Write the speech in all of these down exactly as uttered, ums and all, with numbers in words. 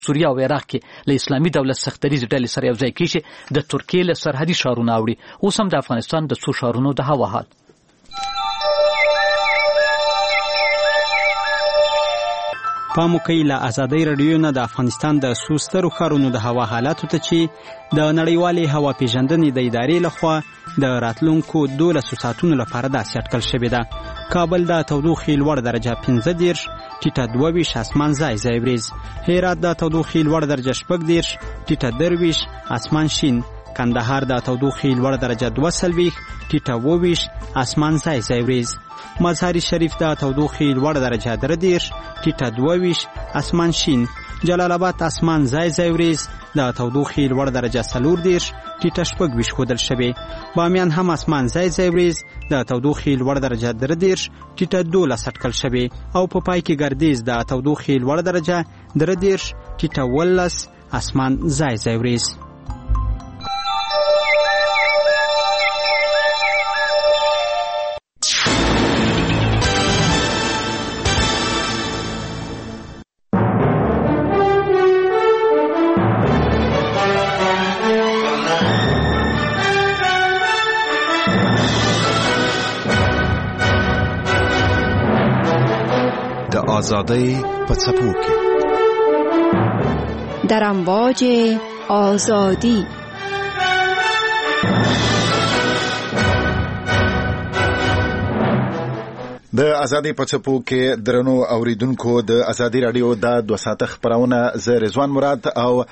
سوریه او عراق کې له اسلامي دولت سختریز ډلې سره یو ځای کېږي د ترکیې له سرحدي شهرونو اوړي. اوس هم د افغانستان د څو شهرونو د هوا حال. پام وکړئ له ازادۍ راډیو نه د افغانستان د څو سترو ښارونو د هوا حالاتو ته چې د نړیوالې هوا پیژندنې د ادارې لخوا د راتلونکو دولسو ساعتونو لپاره داسې اټکل شوې ده. کابل د تودوخې لوړ درجه پنځه دېرش، ټیټه دوه ویشت، اسمان ځای ځای وریځ. هرات د تودوخې لوړ درجه شپږ دېرش، ټیټه درویشت، اسمان شین. کندهار د تودوخې لوړ درجه دوه څلوېښت، ټیټه اووه ویشت، اسمان ځای ځای وریځ. مزار شریف د تودوخې لوړ درجه درې دېرش، ټیټه دوه ویشت، اسمان شین. جلال آباد اسمان ځای ځای وریځ، د تودوخې لوړ درجه څلور دېرش، ټیټه شپږ ویشت ښودل شوې. بامیان هم اسمان ځای ځای وریځ، د تودوخې لوړ درجه درې دېرش، ټیټه دولس اټکل شوې. او په پای کې ګردیز د تودوخې لوړ درجه درې دېرش، ټیټه اوولس، اسمان ځای ځای وریځ. آزادی په څپو کې در امواج آزادی. د ازادي په څپو کې درنو اوریدونکو د ازادي رادیو د دوه ساعته خبرونه ز رضوان مراد او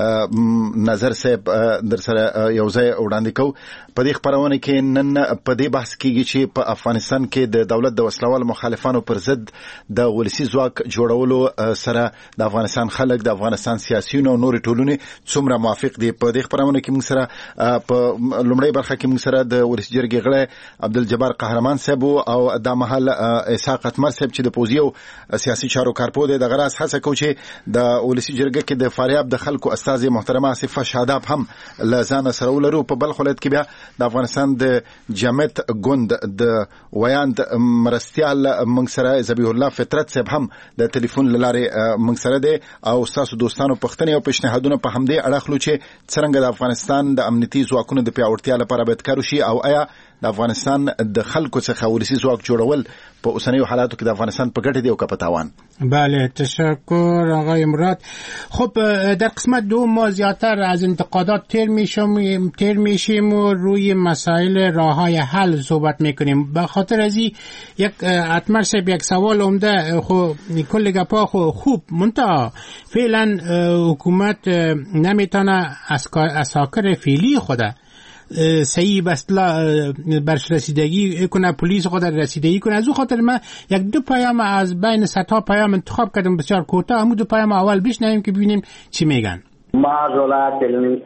نظر صاحب در سره یو ځای وړاندې کوو. په دې خبرونه کې نن په دې بحث کېږي چې په افغانستان کې د دولت د وسلوال مخالفانو پر ضد د ولسي ځواک جوړولو سره د افغانستان خلک، د افغانستان سیاسيون او نور ټولنې څومره موافق دي. په دې خبرونه کې موږ سره په لومړی برخه کې موږ سره د ولسي جرګې غړی عبدالجبار قهرمان صاحب او د محل اسحاق اتمر صاحب چې د پوزیو سیاسي چارو کارپو دی. د غراس هڅه کوي چې د ولسي جرګې کې د فاریاب د خلکو استاد محترمه آصفه شاداب هم لزان سره ولرو. په بل خلت کې بیا د افغانستان د جمعیت ګوند د ویاند مرستيال موږ سره ذبیح الله فطرت صاحب هم د ټلیفون لاره موږ سره دی او تاسو دوستانو پښتنې او پښنهادونه په همدې اړه خلو چې څنګه د افغانستان د امنیتي ځواکونو د پیاوړتیا لپاره باید کار وشي او آیا د افغانستان د خلکو څخه ولسي ځواک جوړول په اوسنیو حالاتو کې د افغانستان په ګټه دی او په تاوان. بله تشکر آقای مراد. خب در قسمت دو ما زیادتر از انتقادات تر میشیم تر میشیم و روی مسائل راههای حل صحبت میکنیم. به خاطر از یک اتمر صاحب یک سوال عمده خو کل گپا خو خوب منتها فعلا حکومت نمیتونه اساکر فعلی خوده صحیح بسلا برش رسیدگی کنه، پلیس خود رسیدگی کنه. از او خاطر من یک دو پیام از بین صدها پیام انتخاب کردم بسیار کوتاه. همون دو پیام اول بشنویم که ببینیم چی میگن. معذرت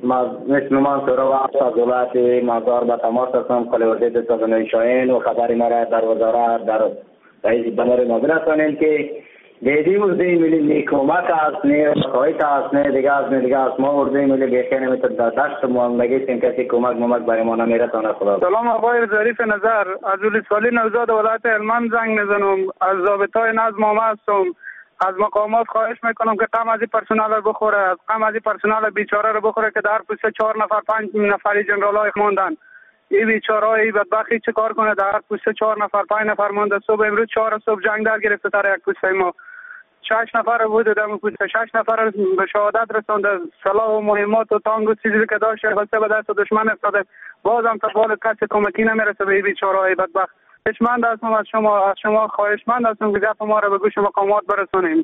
مسلمان سرا و معذرت مازار با تماس هستم خلیوزه دستان شاهین و خبری مرا در وزارت در رئیس بنار معذرت کنیم که دیدی ورده ملی نیکومت است نه خواهیت است نه دیگه از نه دیگه از ما ورده ملی بیخی نمیتون داشت مهمگی سیم کسی کمک ممک برای ما نمیرسانه. خدا سلام آقای ظریف نظر. از ولسوالی نوزاد ولایت هلمند زنگ میزنم. از ضابطای نظم آمده هستم. از مقامات خواهش میکنم که غم از این پرسنل رو بخوره، از غم از این پرسنل بیچاره رو بخوره که در پوست چهار نفر پنج نفری جنرالای ماندن. این بیچاره ای بدبختی چه کار کنه؟ در پوست چهار نفر پنج نفر مونده. صبح امروز چهار صبح جنگ در گرفته سر یک پوست ما. شش نفر بود دم پوست، شش نفر به شهادت رسونده. سلاح و مهمات و تانگ و چیزی که داشت خلاصه به دست دشمن افتاده. بازم تا بال کسی کمکی نمیرسه به این بیچاره ای بدبخت. خواهشمند هستم از شما از شما خواهشمند هستم که گپ ما رو به گوش مقامات برسونیم.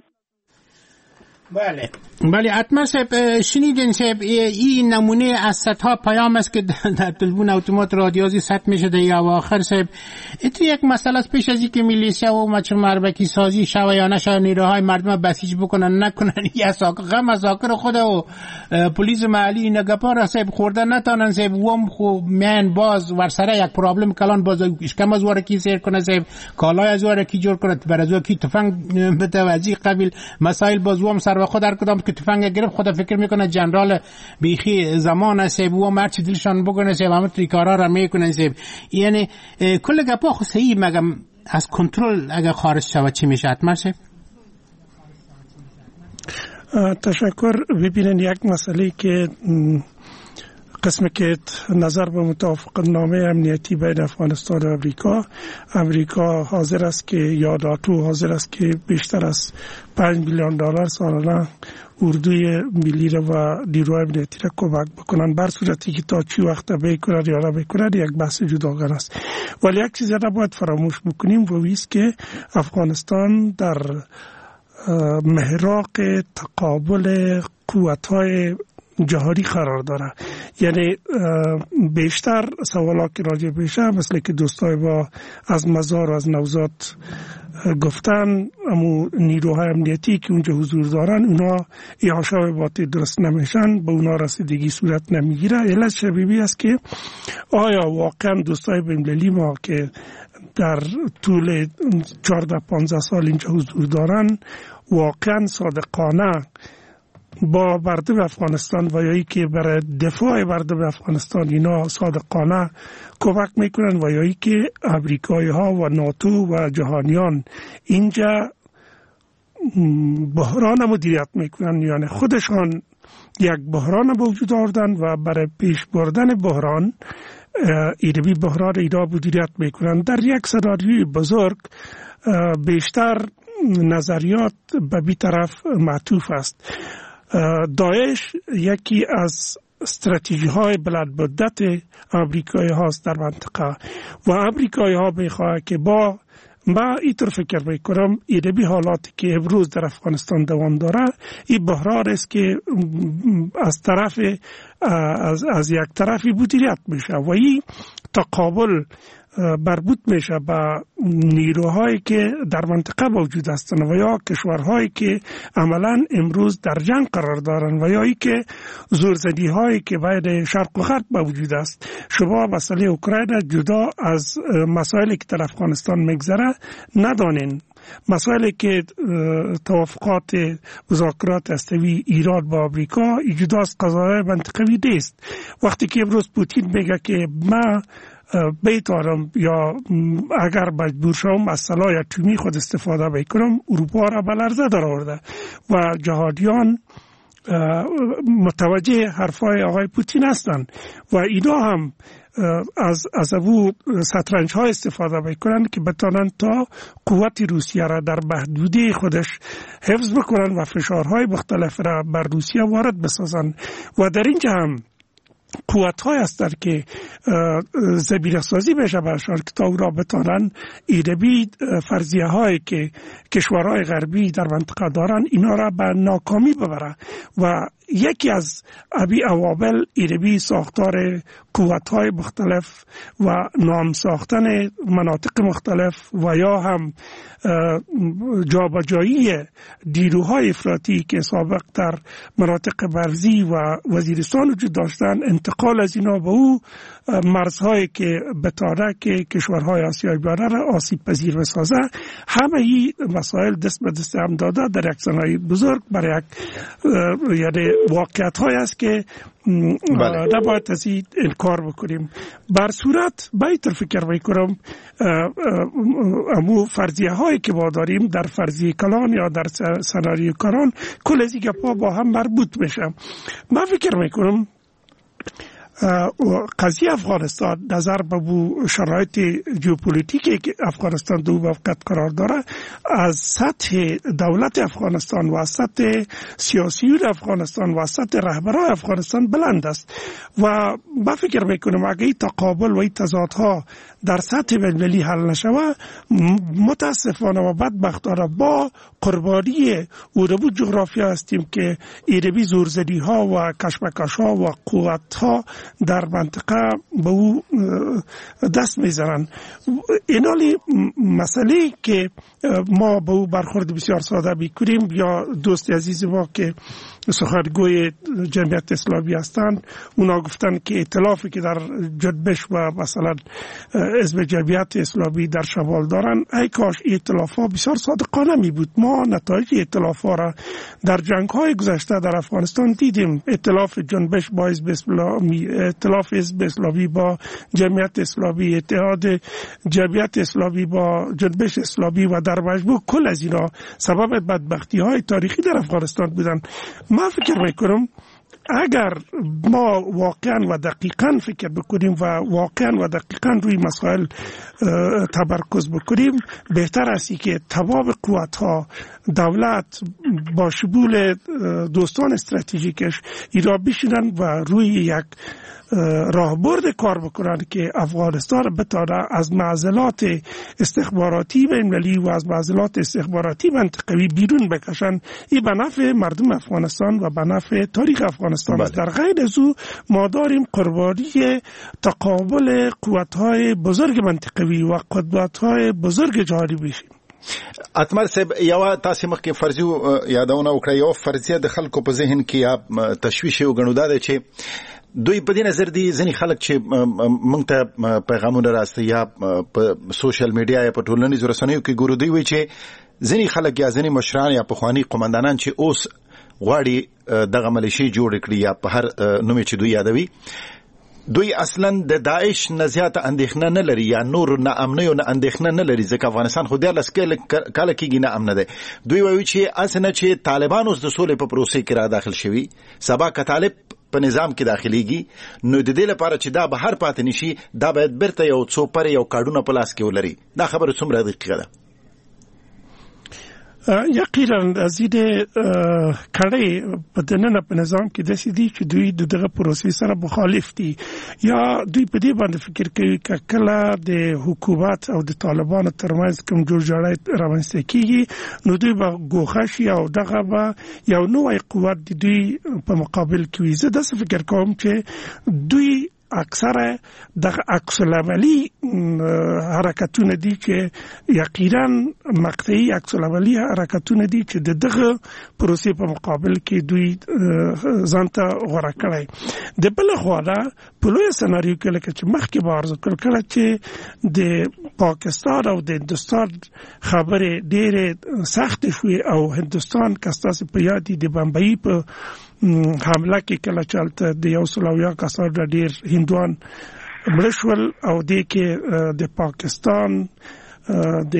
بله بله اتمر صاحب شنیدین صاحب این نمونه از صدها پیام است که در تلفن اتومات رادیوزی ثبت میشه در اواخر صاحب. تو یک مسئله است پیش از اینکه میلیشیا و مچ مربکی سازی شوه یا نشه نیروهای مردم بسیج بکنن نکنن یا ساک غم از ذاکر خود و پلیس محلی نگپا را صاحب خورده نتانن صاحب وم خو من باز ورسره یک پرابلم کلان باز اشکم از واره کی سیر کنه صاحب کالای از واره کی جور کنه برازو کی تفنگ متوجی قبیل مسائل باز وم سر و خود در کدام که تفنگ گرفت خود فکر میکنه جنرال بیخی زمان است و مرچ دلشان بگنه صاحب همه توی کارا را میکنن صاحب. یعنی کل گپا خو صحیح مگم از کنترل اگه خارج شود چی میشه اتمر صاحب؟ تشکر. ببینید یک مسئله که قسم که نظر به موافقت نامه امنیتی بین افغانستان و امریکا، امریکا حاضر است که یا ناتو حاضر است که بیشتر از پنج میلیون دلار سالانه اردوی ملی را و نیروی امنیتی را کمک بکنن، بر صورتی که تا چی وقت بکنن یا نبکنن یک بحث جداگانه است. ولی یک چیز را باید فراموش بکنیم و است که افغانستان در محراق تقابل قوت‌های جهانی قرار داره. یعنی بیشتر سوالات که راجع بشه مثل که دوستای با از مزار و از نوزاد گفتن، امو نیروهای امنیتی که اونجا حضور دارن اونا احاطه باطل درست نمیشن، به اونا رسیدگی صورت نمیگیره. علت شبیه است که آیا واقعا دوستای بین‌المللی ما که در طول چهارده پانزده سال اینجا حضور دارن واقعا صادقانه با مردم افغانستان و یایی که برای دفاع مردم افغانستان اینا صادقانه کمک میکنن و یایی که امریکایی ها و ناتو و جهانیان اینجا بحران مدیریت میکنن، یعنی خودشان یک بحران به وجود آوردن و برای پیش بردن بحران ایدبی بحران اینا مدیریت میکنن. در یک سناریوی بزرگ بیشتر نظریات به بی طرف معطوف است. داعش یکی از استراتژی های بلند مدت امریکایی هاست در منطقه و امریکایی ها میخواه که با ما اینطور فکر میکنم ایدبی حالاتی که امروز در افغانستان دوام داره این بحران است که از طرف از, از یک طرفی مدیریت میشه و این تقابل مربوط میشه به نیروهایی که در منطقه موجود هستند و یا کشورهایی که عملا امروز در جنگ قرار دارند و یا ای که زورزدی هایی که بین شرق و غرب موجود است. شما مسئله اوکراین جدا از مسائلی که در افغانستان میگذره ندانین. مسائلی که توافقات مذاکرات هسته‌ای ایران با آمریکا جدا از قضایای منطقوی نیست. وقتی که امروز پوتین میگه که ما بیتارم یا اگر مجبور شوم از سلاح اتمی خود استفاده بکنم، اروپا را به لرزه در آورده و جهادیان متوجه حرفای آقای پوتین هستند و اینا هم از از او شطرنج ها استفاده میکنن که بتانن تا قوت روسیه را در محدوده خودش حفظ بکنن و فشارهای مختلف را بر روسیه وارد بسازن و در اینجا هم قوت های هستند که زمینه سازی بشه برشان که تا او را بتانن ایدبی فرضیه هایی که کشورهای غربی در منطقه دارن اینا را به ناکامی ببره و یکی از ابی عوامل ایدبی ساختار قوت های مختلف و نام ساختن مناطق مختلف و یا هم جابجایی نیروهای افراطی که سابق در مناطق مرزی و وزیرستان وجود داشتن، انتقال از اینا به او مرزهایی که بتاره که کشورهای آسیای میانه را آسیب پذیر بسازه. همه این مسائل دست به دست هم داده در یک صحنه بزرگ برای یک یعنی واقعیت های است که نباید از این انکار بکنیم. بر صورت باید فکر میکنم امو فرضیه هایی که ما داریم در فرضیه کلان یا در سناریو کلان کل از این گپا با هم مربوط میشه. من فکر میکنم قضیه افغانستان نظر به شرایط ژئوپلیتیکی که افغانستان دو موقعیت قرار داره از سطح دولت افغانستان و از سطح سیاسیون افغانستان و از سطح رهبران افغانستان بلند است و من فکر میکنم اگه این تقابل و این تضادها در سطح بین‌المللی حل نشوه متاسفانه و بدبختانه با قربانی اوربو جغرافیا هستیم که ایربی زورزدی ها و کشمکش ها و قوت ها در منطقه به او دست میزنن. اینالی مسئله که ما به او برخورد بسیار ساده میکنیم یا دوست عزیز ما که سخنگوی جمعیت اسلامی هستند. اونا گفتن که ائتلافی که در جنبش و مثلا حزب جمعیت اسلامی در شمال دارن، ای کاش ائتلاف ها بسیار صادقانه می بود. ما نتایج ائتلاف ها را در جنگ های گذشته در افغانستان دیدیم. ائتلاف جنبش با حزب اسلامی، ائتلاف حزب اسلامی با جمعیت اسلامی، اتحاد جمعیت اسلامی با جنبش اسلامی و در مجموع کل از اینا سبب بدبختی های تاریخی در افغانستان بودن. ما فکر میکنم اگر ما واقعا و دقیقا فکر بکنیم و واقعا و دقیقا روی مسائل تمرکز بکنیم، بهتر است که تمام قوت‌ها، دولت با شمول دوستان استراتژیکش ایرا بشینن و روی یک راهبرد کار بکنن که افغانستان بتونه از معضلات استخباراتی بین‌المللی و از معضلات استخباراتی منطقوی بیرون بکشن. این به نفع مردم افغانستان و به نفع تاریخ افغانستان است. در غیر از او ما داریم قربانی تقابل قوت‌های بزرگ منطقوی و قدرت‌های بزرگ جهانی بشیم. اتمر صاحب، یو تاسو مخکې فرضي یادونه وکړه، یو فرضیه د خلکو په ذهن کې یا تشویش یو غنو ده چې دوی په دې نظر دي ځینې خلک چې موږ ته پیغامونه راستي یا په سوشل میډیا یا په ټولنیزو رسنیو کې ګورو، دوی وایي چې ځینې خلک یا ځینې مشران یا پخواني قومندانان چې اوس غواړي دغه ملیشي جوړ کړي یا په هر نوم چې دوی یادوي، دوی اصلا د داعش نه زیاته اندېښنه نه لري یا نور نه امنیو نه اندېښنه نه لري، ځکه افغانستان خو دیارلس کاله کېږي نه امنه دی. دوی وایي چې اسنه چې طالبان اوس د سولې په پروسې کې را داخل شوي، سبا که طالب په نظام کې داخليږي نو د دې لپاره چې دا بهر پاتې نشي، دا باید برته یو څو پر یو کارډونه په لاس کې ولري. دا خبره څومره دقیقه ده؟ یقینا از این کړي په دننه په نظام کې داسې دي چې دوی دغه پروسې سره مخالف دي، یا دوی په دې باندې فکر کوي چې کله د حکومت او د طالبانو ترمنځ کوم جوړجاړی رامنځته کیږي نو دوی به ګوښه شي او دغه به یو نوی قوت د دوی په مقابل کې وي. زه داسې فکر کوم چې دوی اکثره د عکس العملی حرکتونه دي چې یقینا مقطعي عکس العملی حرکتونه دي چې دغه پروسې په مقابل کې دوی ځانته غوړه کړي. د بل خوا دا په لوی سناریو کې لکه چې مخکې بارز کړ کله چې د پاکستان او د هندستان خبره ډېره سخت شوې او هندستان کستاسو په یاد دي د بمبئی په حمله کې کله چلته د یو سلویا کسان د ډیر هندوان مړ شول او د کې د پاکستان د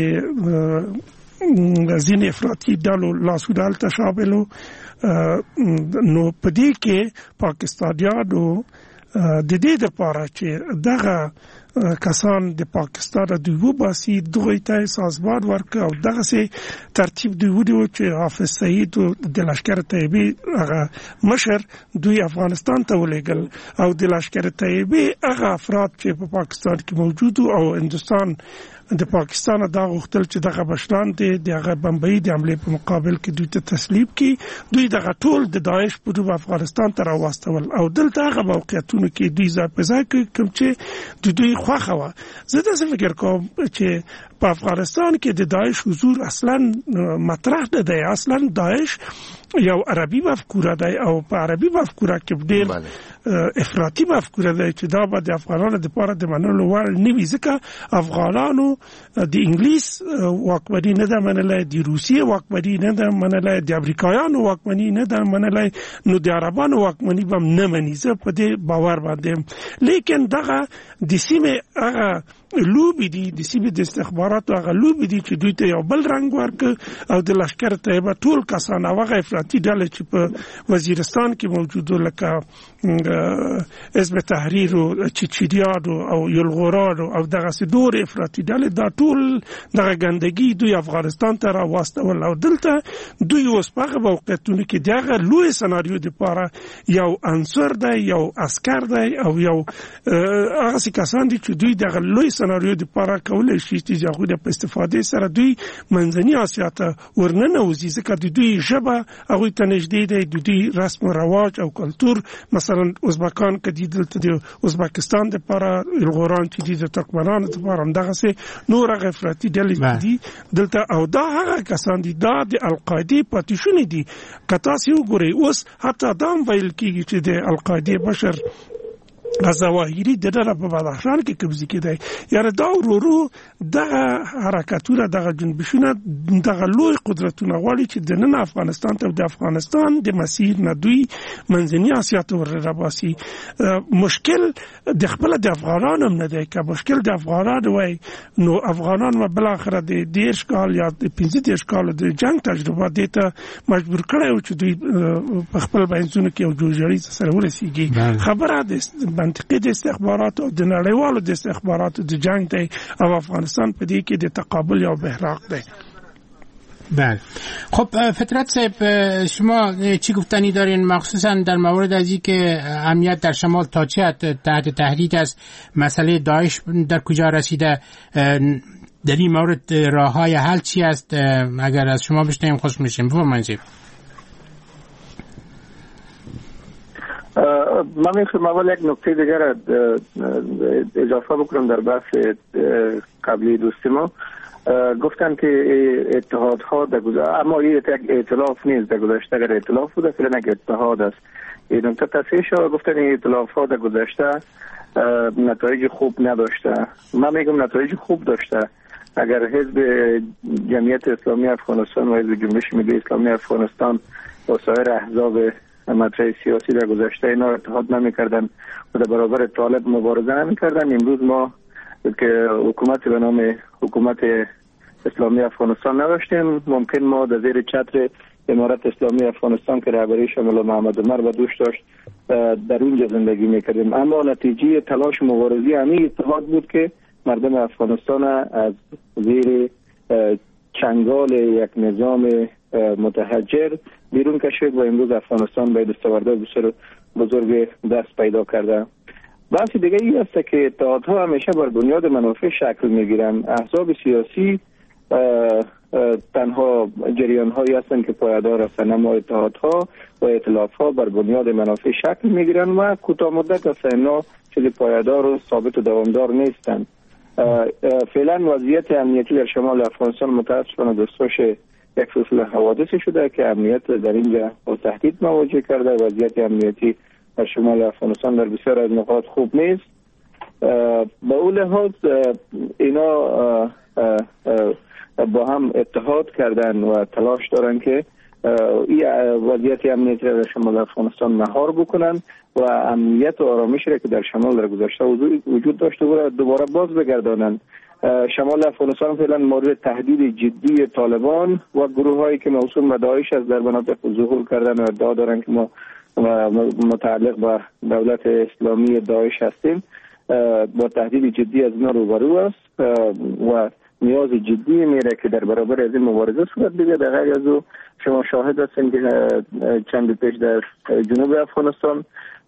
ځینې افراطي ډلو لاسونه هلته شامل وو. نو په دې کې پاکستانیانو د دې لپاره چې دغه کسان د پاکستان د دوی وباسي دغه ته سازمان ورک او دغه سي ترتیب دوی ودیو چې حافظ سعید د لشکر طیبه هغه مشر دوی افغانستان ته ولېګل او د لشکر طیبه هغه افراد چې په پاکستان کې موجود او هندستان د پاکستان دا غوښتل چې دغه بشران دي دغه بمبئی د حمله په مقابل کې دوی ته تسلیم کړي. دوی دغه ټول د داعش په ډول افغانستان ته راوستل او دلته هغه موقعیتونه کې دوی ځای په ځای کوم چې د دوی خوښه وه. زه داسې فکر کوم چې په افغانستان کې د داعش حضور اصلا مطرح نه دی. اصلا داعش یو عربي مفکوره دی او په عربي مفکوره کې ډېر افراطي مفکوره دی چې دا به د افغانانو لپاره د منلو وړ نه وي، ځکه افغانانو د انګلیس واکمني نه ده منلای، د روسیې واکمني نه ده منلای، د امریکایانو واکمني نه ده منلای، نو د عربانو واکمني به نه مني. زه په دې باور باندې لیکن دغه د سیمې هغه لوبي دي د سیمې د استخباراتو هغه لوبي دي چې دوی ته یو بل رنګ ورک او د لشکر طیبه ټول کسان هغه افراطي ډلې چې په وزیرستان کې موجود لکه حزب تحریر او چچریان او یلغوران او دغه سدور افراطي ډلې دا ټول دغه ګندګي دوی افغانستان ته راوستل او دلته دوی اوس په هغه موقعیتونو کې دغه لوی سناریو لپاره یو عنصر دی، یو عسكر دی او یو هغه کسان دي چې دوی دغه لوی سناریو د پاره کولای شي چې هغه د استفاده سره دوی منځنی آسیا ته ورننوځي ځکه د دوی ژبه هغه ته نږدې دی، د دوی رسم او رواج او کلتور. مثلا ازبکان کې دلته د ازبکستان د لپاره الغوران چې د ترکمنانو لپاره هم دغه سه نور غفرتي ډلې دي دلته، او دا هغه کسان دي دا د القاعده پاتیشون دي. کتا سی وګورئ اوس حتی دا ویل کیږي چې د القاعده بشر غزواهری د دره په بدخشان کې قبضه کړي. یاره دا ورورو دغه حرکتونه دغه جنبشونه دغه لوی قدرتونه غواړي چې د نن افغانستان ته د افغانستان د مسیر نه دوی منځنی آسیا ته وررباسي. مشکل د خپل د افغانانو نه دی، که مشکل د افغانانو وای نو افغانان و بل اخر د دیش کال یا د پنځه دیش کال د جنگ تجربه دته مجبور کړي چې دوی په خپل بینځونو کې او جوړجاړي سره ورسیږي. خبره ده منطقي د استخبارات او د نړیوالو د استخبارات د جنگ دی او افغانستان په دې کې د تقابل یا بحراق دی. بله خب فطرت صاحب شما چی گفتنی دارین مخصوصا در مورد از این که امنیت در شمال تا چه تحت تهدید است، مسئله داعش در کجا رسیده، در این مورد راه های حل چی است؟ اگر از شما بشنویم خوش میشیم. بفرمایید. من میخوام اول یک نکته دیگر اضافه بکنم در بحث قبلی دوست ما. گفتن که اتحادها در گذشته، اما این یک ائتلاف نیست، در گذشته اگر ائتلاف بوده فعلا یک اتحاد است. این نکته تصحیح شد. گفتن این ائتلافها در گذشته نتایج خوب نداشته. من میگم نتایج خوب داشته. اگر حزب جمعیت اسلامی افغانستان و حزب جنبش ملی اسلامی افغانستان و سایر احزاب مطرح سیاسی در گذشته اینا اتحاد نمی‌کردن و در برابر طالب مبارزه نمی‌کردن، امروز ما که حکومت به نام حکومت اسلامی افغانستان نداشتیم، ممکن ما در زیر چتر امارت اسلامی افغانستان که رهبریش مولا محمد عمر و دوش داشت در اونجا زندگی می‌کردیم. اما نتیجه تلاش مبارزی همین اتحاد بود که مردم افغانستان از زیر چنگال یک نظام متحجر بیرون کشید و امروز افغانستان به دستاوردهای بسیار بزرگ دست پیدا کرده. بحث دیگه ای است که اتحادها همیشه بر بنیاد منافع شکل میگیرن. احزاب سیاسی تنها جریان هایی هستند که پایدار هستند، اما اتحادها و ائتلافها بر بنیاد منافع شکل میگیرن و کوتاه مدت هستند، اینا چیزی پایدار و ثابت و دوامدار نیستند. فعلا وضعیت امنیتی در شمال افغانستان متاسفانه دستخوش یک سلسله حوادثی شده که امنیت در اینجا با تهدید مواجه کرده. وضعیت امنیتی در شمال افغانستان در بسیار از نقاط خوب نیست. با اون لحاظ اینا با هم اتحاد کردن و تلاش دارن که این وضعیت امنیتی در شمال افغانستان مهار بکنن و امنیت و آرامش را که در شمال در گذشته وجود داشته بود دوباره باز بگردانن. شمال افغانستان فعلا مورد تهدید جدی طالبان و گروه هایی که موسوم به داعش از در مناطق ظهور کردن و ادعا دارن که ما متعلق به دولت اسلامی داعش هستیم، با تهدید جدی از اینا روبرو است و نیاز جدی میره که در برابر از این مبارزه صورت بگیرد. در غیر از او شما شاهد هستین که چند پیش در جنوب افغانستان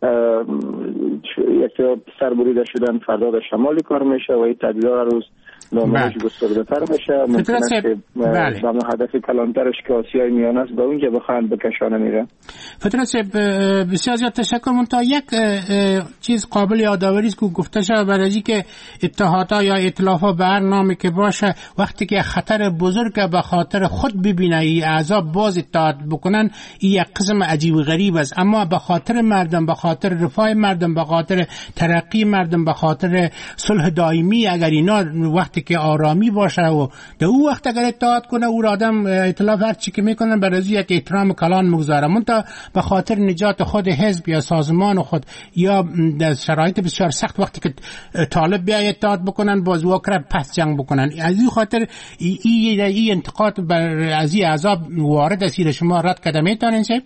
یک سر بریده شدن، فردا در شمالی کار میشه و این تهدیدها روز نامش گسترده‌تر میشه. ممکن است که با هدف کلانترش که آسیای میانه است به اونجا بخواهند بکشانه میره. فطرت صاحب بسیار زیاد تشکر. منتها یک چیز قابل یادآوری است که گفته شد برای اینکه اتحادها یا ائتلافها به هر نامی که باشه وقتی که خطر بزرگ به خاطر خود ببینه این اعضا باز اتحاد بکنن، این یک قسم عجیب و غریب است، اما به خاطر مردم، به خاطر رفاه مردم، به خاطر ترقی مردم، به خاطر صلح دائمی، اگر اینا وقتی که آرامی باشه و در اون وقت اگر اتحاد کنه او آدم ائتلاف هر چی که میکنن برای یک احترام کلان مگذاره، منتها به خاطر نجات خود حزب یا سازمان خود یا در شرایط بسیار سخت وقتی که طالب بیا اتحاد بکنن باز واکر پس جنگ بکنن. از این خاطر این ای انتقاد بر از این احزاب وارد اسیر شما رد کرده میتونین شد؟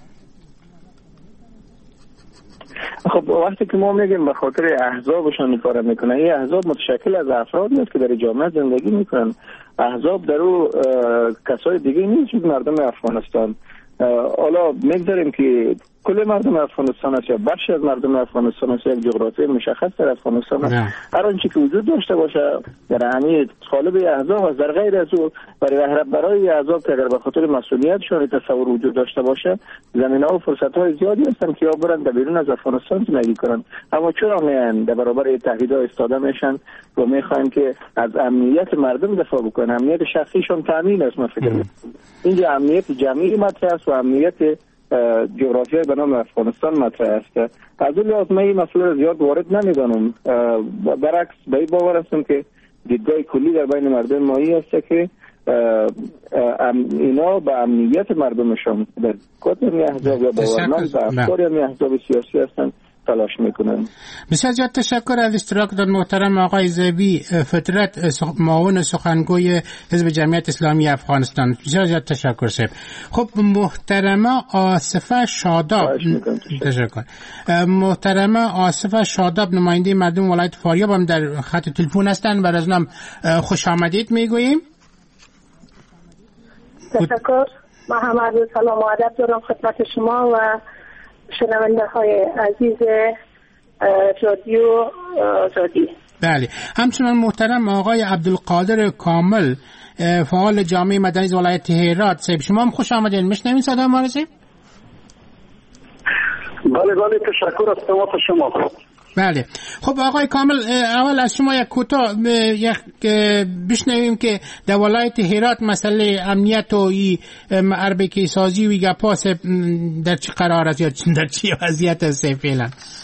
خب وقتی که ما میگیم به خاطر احزابشون کار میکنن، این احزاب متشکل از افراد نیست که در جامعه زندگی میکنن. احزاب در او کسای دیگه نیست جز مردم افغانستان. حالا میگذاریم که کل مردم افغانستان است یا بخشی از مردم افغانستان است، یک جغرافی مشخص در افغانستان است. هر آنچه که وجود داشته باشه در اهمیت قالب احزاب است. در غیر از او برای برای احزاب که اگر به خاطر مسئولیتشان تصور وجود داشته باشه زمینه‌ها و فرصت‌های زیادی هستند که یا برند در بیرون از افغانستان زندگی کنند، اما چرا میان در برابر تهدیدها ایستاده میشن و میخوان که از امنیت مردم دفاع بکنن؟ امنیت شخصیشون تامین است. من فکر می‌کنم اینجا امنیت جمعی مطرح است و امنیت جغرافیایی به نام افغانستان مطرح است. از اون لحاظ من این مسئله زیاد وارد نمیدانم. برعکس به این باور هستم که دیدگاه کلی در بین مردم مایی است که اینا به امنیت مردمشان در کدام احزاب یا باورمند به افکار یا احزاب سیاسی هستند تلاش میکنن. بسیار زیاد تشکر از اشتراک در محترم آقای زیبی فطرت، معاون سخنگوی حزب جمعیت اسلامی افغانستان. بسیار زیاد تشکر صاحب. خب محترمه آصفه شاداب، تشکر. محترمه آصفه شاداب نماینده مردم ولایت فاریاب هم در خط تلفن هستند. بر از نام خوش آمدید میگوییم. تشکر. ما هم عرض سلام و ادب دارم خدمت شما و شنونده های عزیز رادیو آزادی. بله. همچنان محترم آقای عبدالقادر کامل، فعال جامعه مدنی ولایت هرات. صاحب شما هم خوش آمدین. میشنوین صدا ما رو؟ بله بله تشکر از تماس شما. بله. خب آقای کامل، اول از شما یک کوتاه یک بشنویم که در ولایت هرات مسئله امنیت و ای اربکی سازی و گپاس در چه قرار است یا در چه وضعیت است فعلا؟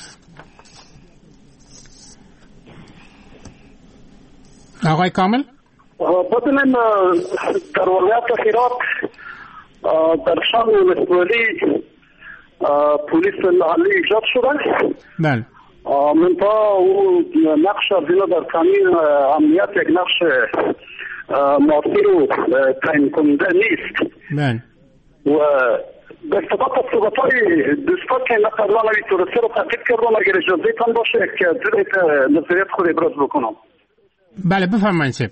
آقای کامل؟ ببینیم در ولایت هرات در شان مسئولی پلیس محلی ایجاد شده. بله. منتها او نقش از اینا در تامین امنیت یک نقش مؤثر و تعیین کننده نیست. بله. و به ارتباط با صحبت‌های دوستان که قبلا این توضیح رو تعقیب کردم، اگر اجازه تان باشه که در نظریات خود ابراز بکنم. بله بفرمایید صاحب.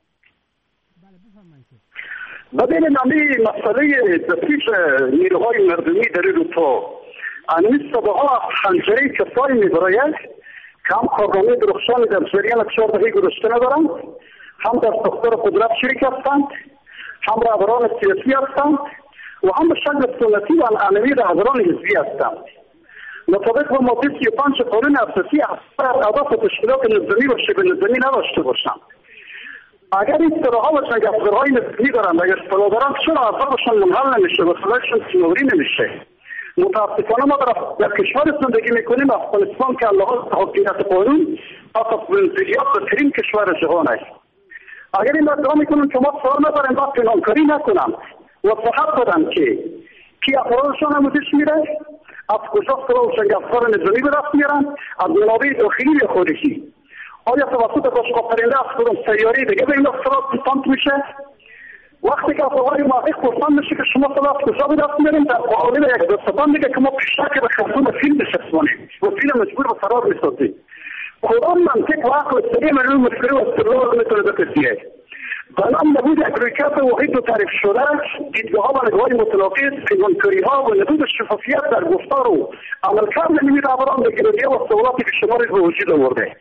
ببینید همین مسئله دستگیر نیروهای مردمی در این روزها انیست ها خنجری کسایی میبراید که هم کارنامه درخشانی در جریان چهار دهه گذشته ندارند، هم در ساختار قدرت شریک هستند، هم رهبران سیاسی هستند و هم به شکل سنتی و عنعنوی رهبران حزبی هستند. مطابق با ماده سی و پنج قانون اساسی اهداف تشکیلات نظامی و شبه نظامی نداشته باشند. اگر این سراها و جنگافزارهای نظامی دارند، اگر سلاح دارند، چرا اعضابشان منحل نمیشه و سلاحشان سنوری نمیشه؟ متاسفانه ما در کشور زندگی میکنیم، افغانستان که لحاظ حاکمیت قانون پس از ونزوئلا بهترین کشور جهان است. اگر این ادعا میکنن که ما سوار نداریم باید پنهانکاری نکنم و صحت بدن که کی افرادشان آموزش میره، از کجا سلاح و جنگافزار نظامی به دست میارن، از منابع داخلی یا خارجی. آیا توسط باشقافرینده از کدام سیاره دیگه به این اختلاف پسند میشه؟ وقتی که افرادهای محقق پرسان میشه که شما سلاح از کجا به دست میاریم، در مقابل یک دستان میگه که ما پیشتر به خرطوم فیلم نشستمانیم و فیلم مجبور به فرار میسازیم. کدام منطق و عقل سلیم روی مشکلی و استدلال میتونه بپذیره؟ بنام نبود یک رویکرد واحد و تعریف شده، دیدگاه‌ها و نگاه‌های متناقض، پنهانکاری‌ها و نبود شفافیت در گفتار و عملکرد نیروی رهبران به گرفتاری و سوالاتی که شمارش به وجود آورده.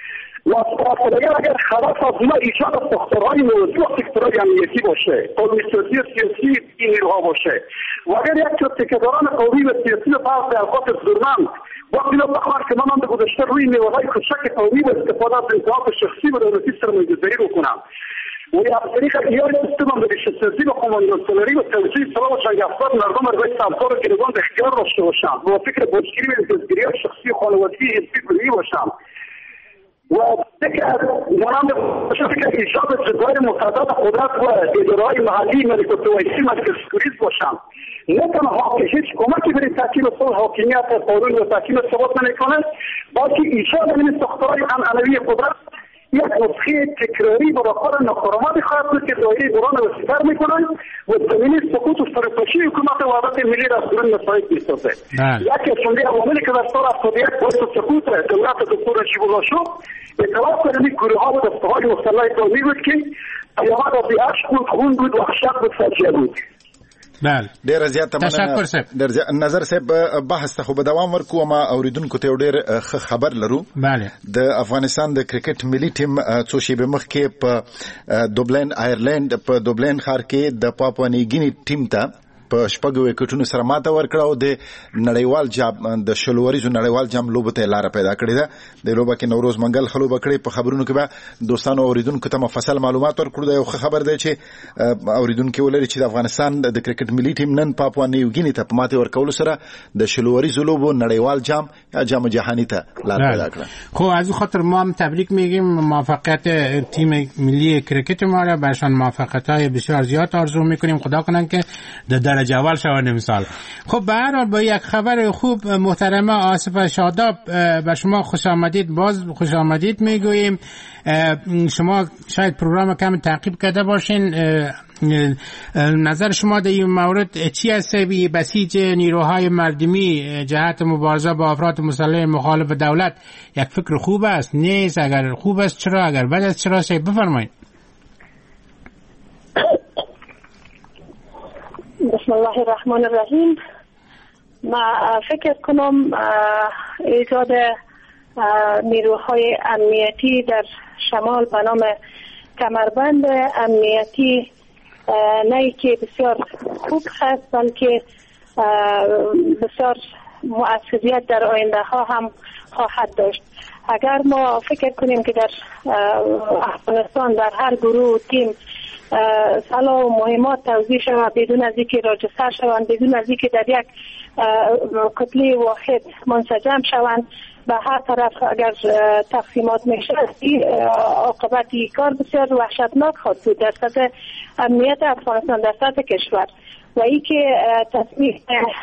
مسئله اگر خلاف از ما ایجاد از ساختارهای موضوع و سکتورهای امنیتی باشه، قومیسازی و سیاسی این نیروها باشه و اگر یک تکهداران قومی و سیاسی و بعض اوقات زورمند با بنا بخواد که من به گذشته روی نیروهای کوچک قومی و استفاده از انتخاب شخصی و دولتی سرمایه‌گذاری بکنم و یا از طریق احیای سیستم ملیشه‌سازی و کماندوسالاری و توزیع سلاح و جنگافزار مردم را روی سمسار و گروگان به اختیار داشته باشند و فکر بازگیری و امتیازگیری شخصی و خانوادگی حزبی گروهی باشند و فکر مانند باشد که ایجاد جزایر متعدد قدرت و اداره‌های محلی ملیکوتویسی مرکزگریز باشند، نه تنها که هیچ کمکی برای تحکیم صلح حاکمیت قانون و تحکیم ثبات نمی‌کند، بلکه ایجاد این ساختارهای عنعنوی قدرت یک نسخه تکراری و راکار ناکارآمدی خواهد بود که دایره دوران وسیع‌تر می‌کنند و زمینه سقوط و فروپاشی حکومت وحدت ملی را از درون مساعد می‌سازد. یکی از جمله عواملی که در سال هفتاد و یک باعث سقوط دولت دکتر نجیب الله شد، اعتراف کننده گروه‌ها و دسته‌های مسلح قومی بود که پیامد از اشک بود، خون بود، وحشت بود، فاجعه بود. بله ډیر زیات تشکر صاحب. ډیر نظر صاحب بحث ته خو به دوام ورکو ما اوریدونکو ته ډیر خبر لرو. بله د افغانستان د کرکټ ملي ټیم څو شیبه مخکې په دوبلین آیرلند په دوبلین ښار کې د پاپوا نیوګینی ټیم ته په شپږو وکټونو سره ماته ورکړه او د نړیوال جام د شلوریزو نړیوال جام لوبه ته لار پیدا کړې ده. د لوبه کې نوروز منګل خلوب کړي. په خبرونو کې به دوستانو اوریدونکو ته مفصل معلومات ورکړو. دا یو خبر دی چې اوریدونکو ولري چې د افغانستان د کرکټ ملي ټیم نن پاپوا نیوګینی ته په ماته ورکول سره د شلوریزو لوبو نړیوال جام یا جام جهانی ته لار پیدا کړه. خب از اون خاطر ما هم تبریک میگیم موفقیت تیم ملی کرکت ما را، برشان موفقیت‌های بسیار زیاد آرزو میکنیم. خدا کنه که در درجه اول شون امسال. خب به هر حال با یک خبر خوب محترمه آصف شاداب به شما خوش آمدید، باز خوش آمدید میگوییم. شما شاید پروگرام کم تعقیب کرده باشین، نظر شما در این مورد چی است؟ بسیج نیروهای مردمی جهت مبارزه با افراد مسلح مخالف دولت یک فکر خوب است نیست؟ اگر خوب است چرا؟ اگر بد است چرا؟ شاید بفرمایید. بسم الله الرحمن الرحیم. ما فکر کنم ایجاد نیروهای امنیتی در شمال به نام کمربند امنیتی نه که بسیار خوب هست، بلکه بسیار مؤثریت در آینده ها هم خواهد داشت. اگر ما فکر کنیم که در افغانستان در هر گروه تیم سلاح و مهمات توزیع شود بدون از اینکه راجستر شوند، بدون از اینکه در یک کتله واحد منسجم شوند، به هر طرف اگر تقسیمات میشه عاقبت این کار بسیار وحشتناک خواهد بود در سطح امنیت افغانستان، در سطح کشور. و ای که تصمیم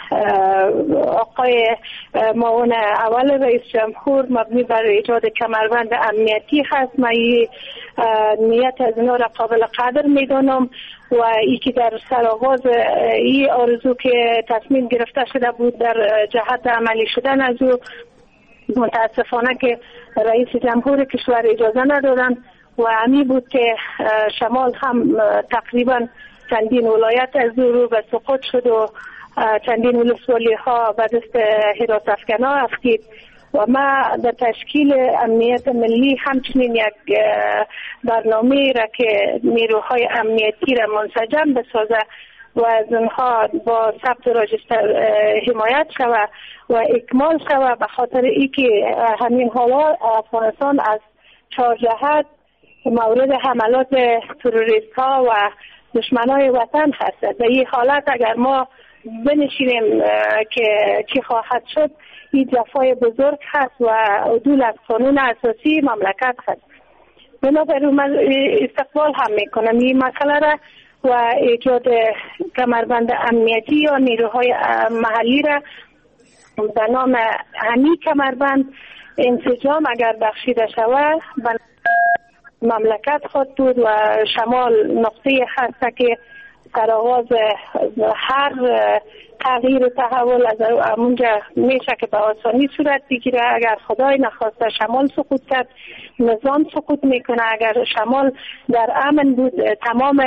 آقای معاون اول رئیس جمهور مبنی بر ایجاد کمربند امنیتی هست، من این نیت از اینا را قابل قدر میدانم و ای که در سرآغاز این آرزو که تصمیم گرفته شده بود در جهت عملی شدن از او، متاسفانه که رئیس جمهور کشور اجازه ندادن و همی بود که شمال هم تقریبا چندین ولایت از رو به سقوط شد و چندین ولسوالی ها به دست حراس افکنا افتید و ما در تشکیل امنیت ملی همچنین یک برنامه را که نیروهای امنیتی را منسجم بسازه و از اونها با ثبت راجستر حمایت شود و اکمال شود، به خاطر ای که همین حالا افغانستان از چهار جهت مورد حملات تروریست ها و دشمنای وطن هست. در این حالت اگر ما بنشینیم که چی خواهد شد، این جفای بزرگ هست و عدول از قانون اساسی مملکت هست. بنابراین من استقبال هم میکنم این مسئله را و ایجاد کمربند امنیتی یا نیروهای محلی را به نام همی کمربند انسجام اگر بخشیده شود مملکت خود بود و شمال نقطه هست که سرآغاز هر تغییر و تحول از اونجا میشه که به آسانی صورت بگیره. اگر خدای نخواسته شمال سقوط کرد، نظام سقوط میکنه. اگر شمال در امن بود، تمام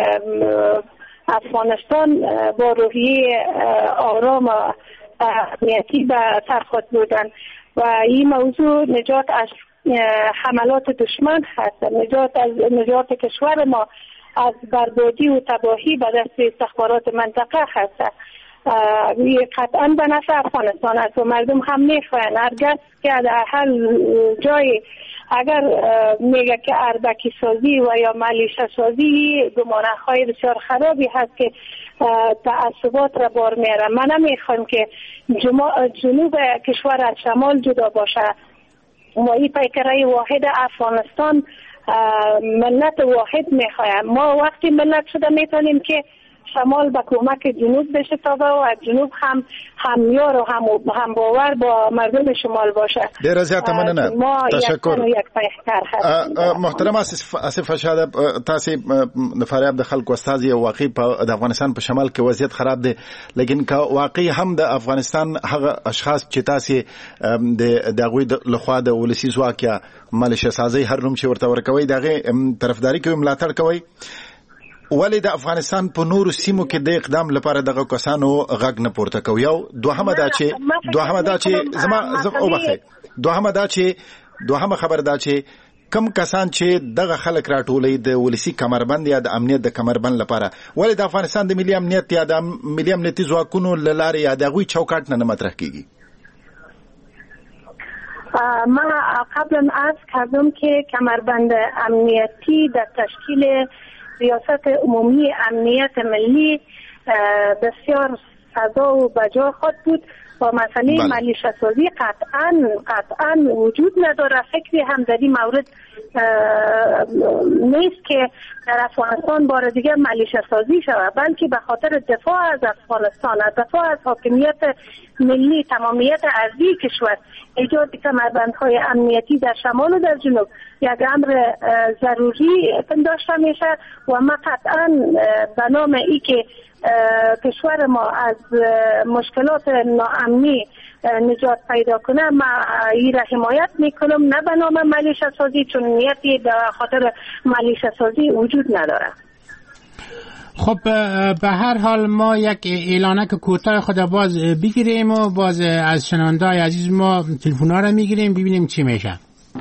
افغانستان با روحیه آرام و امنیتی به سر خود بودن و این موضوع نجات از حملات دشمن هست، نجات از نجات کشور ما از بربادی و تباهی به دست استخبارات منطقه هست. قطعا به نفع افغانستان است و مردم هم میخواهند. هرگز که در هر جای اگر میگه که اربکی سازی و یا ملیشه سازی گمانه های بسیار خرابی هست که تعصبات را بار میاره. من نمیخوام که جنوب کشور از شمال جدا باشه و این پیکره واحد افغانستان ملت واحد میخوایم. ما وقتی ملت شده میتونیم که شمال به کمک جنوب بشه تابه و جنوب هم همیار و هم, هم باور با مردم شمال باشه. دیر زیاد مننه. تشکر. یک پیکر هست. محترم آصف شاداب، تاسو د فریاب د خلکو استاد یو واقعي په د افغانستان په شمال کې وضعیت خراب دی، لیکن که واقعي هم د افغانستان هغه اشخاص چې تاسو د دغوی لخوا د ولسی ځواک یا ملیشه سازي هر نوم چې ورته ورکوي دغه طرفداري کوي، ملاتړ کوي. ولې د افغانستان په نورو سیمو کې د اقدام لپاره دغه کسانو غږ نه پورته کوي؟ یو دوهمه دا چې دوهمه دا چې زما زه وبخښه دوهمه دا چې دوهمه خبر دا چې کم کسان چې دغه خلک راټولې د ولسی کمربند یا د امنیت د کمربند لپاره، ولې د افغانستان د ملي امنیت یا د ملي امنیتي ځواکونو له لارې یا د غوي چوکاټ نه مطرح کیږي؟ ما قبلا عرض کردم که کمربند امنیتی در تشکیل ریاست عمومی امنیت ملی بسیار سزا و بجا خود بود و مسئله بله. ملیشه سازی قطعا قطعا وجود نداره. فکری هم در این مورد نیست که در افغانستان بار دیگر ملیشه سازی شود، بلکه به خاطر دفاع از افغانستان، دفاع از حاکمیت ملی، تمامیت ارضی کشور، ایجاد کمربندهای امنیتی در شمال و در جنوب یک امر ضروری پنداشته میشه و ما قطعا به نام ای که کشور ما از مشکلات ناامنی نجات پیدا کنه ما ای را حمایت میکنم، نه به نام ملیشه سازی، چون نیتی به خاطر ملیشه سازی وجود نداره. خب به هر حال ما یک اعلانک کوتاه خود باز بگیریم و باز از شنونده‌های عزیز ما تلفن‌ها را میگیریم ببینیم چی میشه.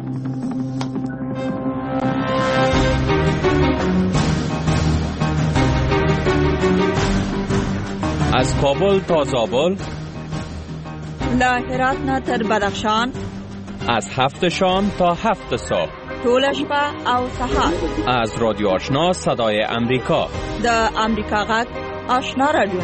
از کابل تا زابل، له هرات نه تر بدخشان، از هفت شام تا هفت صبح، ټول شپه او سهار، از رادیو آشنا صدای امریکا، د امریکا غږ آشنا رادیو.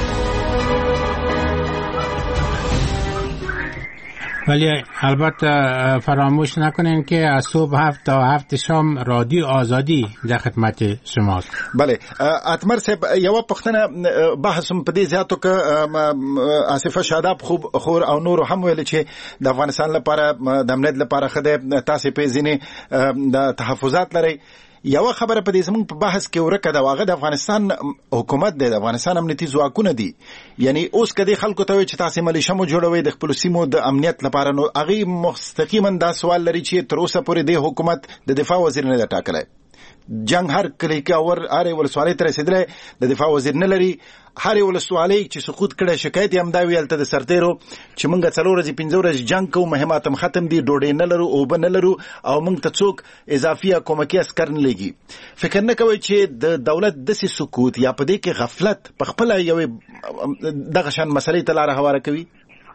ولی البته فراموش نکنین که از صبح هفت تا هفت شام رادیو آزادی در خدمت شماست. بله اتمر صاحب یو پختنه بحثم په دې زیاتو ک آصفه شاداب خوب خور او نور هم ویل چې د افغانستان لپاره د امنیت لپاره خدای تاسو په ځینې د تحفظات لري. یو خبره په دې زموږ په بحث کې ورکه دا واغه د افغانستان حکومت دی، د افغانستان امنیتي ځواکونه دي، یعنی اوس کدي خلکو ته چې تاسو ملیشه مو جوړوي د خپل سیمو د امنیت لپاره، نو هغه مستقیما دا سوال لري چې تر اوسه پورې د حکومت د دفاع وزیر نه ټاکلی. جنگ هر کلی کې اور هر ولسوالۍ تر رسیدله د دفاع وزیر نه لري. هر ولسوالۍ چې سقوط کړي شکایت هم دا ویل ته د سرتیرو چې مونږ څلور ورځې پنځه ورځې جنگ کوو، مهمات هم ختم دي، ډوډۍ نه لرو او بن نه لرو او مونږ ته څوک اضافي کومکی عسكر نه لګي. فکر نه کوي چې د دولت د سي سقوط یا په دې کې غفلت په خپل یو دغه شان مسلې ته لار هواره کوي؟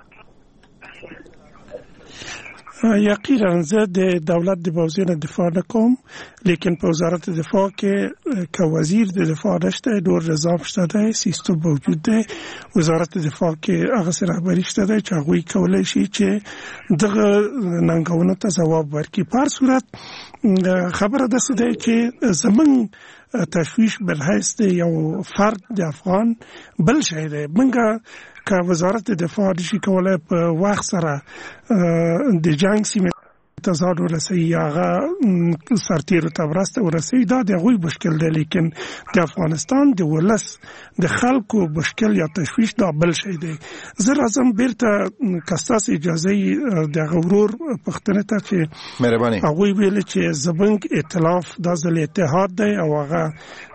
یقینا زه د دولت د وزیر دفاع نکوم، لیکن په وزارت دفاع کې که وزیر د دفاع نشته، دور نظام شته دی، سیستم موجود دی. وزارت دفاع کې هغه سره رهبري شته دی چې هغوی کولی شي چې دغه ننګونو ته ځواب ورکړي. په هر صورت خبره داسې دی چې زمونږ تشویش بالحیث د یو فرد د افغان بل شی دی. موږ که وزارت دفاع نشي کولای په وخت سره د جنگ سیمه تضاد ورسوي یا هغه سرتیرو ته مرسته ورسوي، دا د هغوی مشکل دی، لیکن د افغانستان د ولس د خلکو مشکل یا تشویش دا بل شی دی. زه راځم بیرته که ستاسو اجازه یې د هغه ورور پوښتنې ته چې مهرباني هغوی ویل چې زموږ ائتلاف دا ځل اتحاد دی او هغه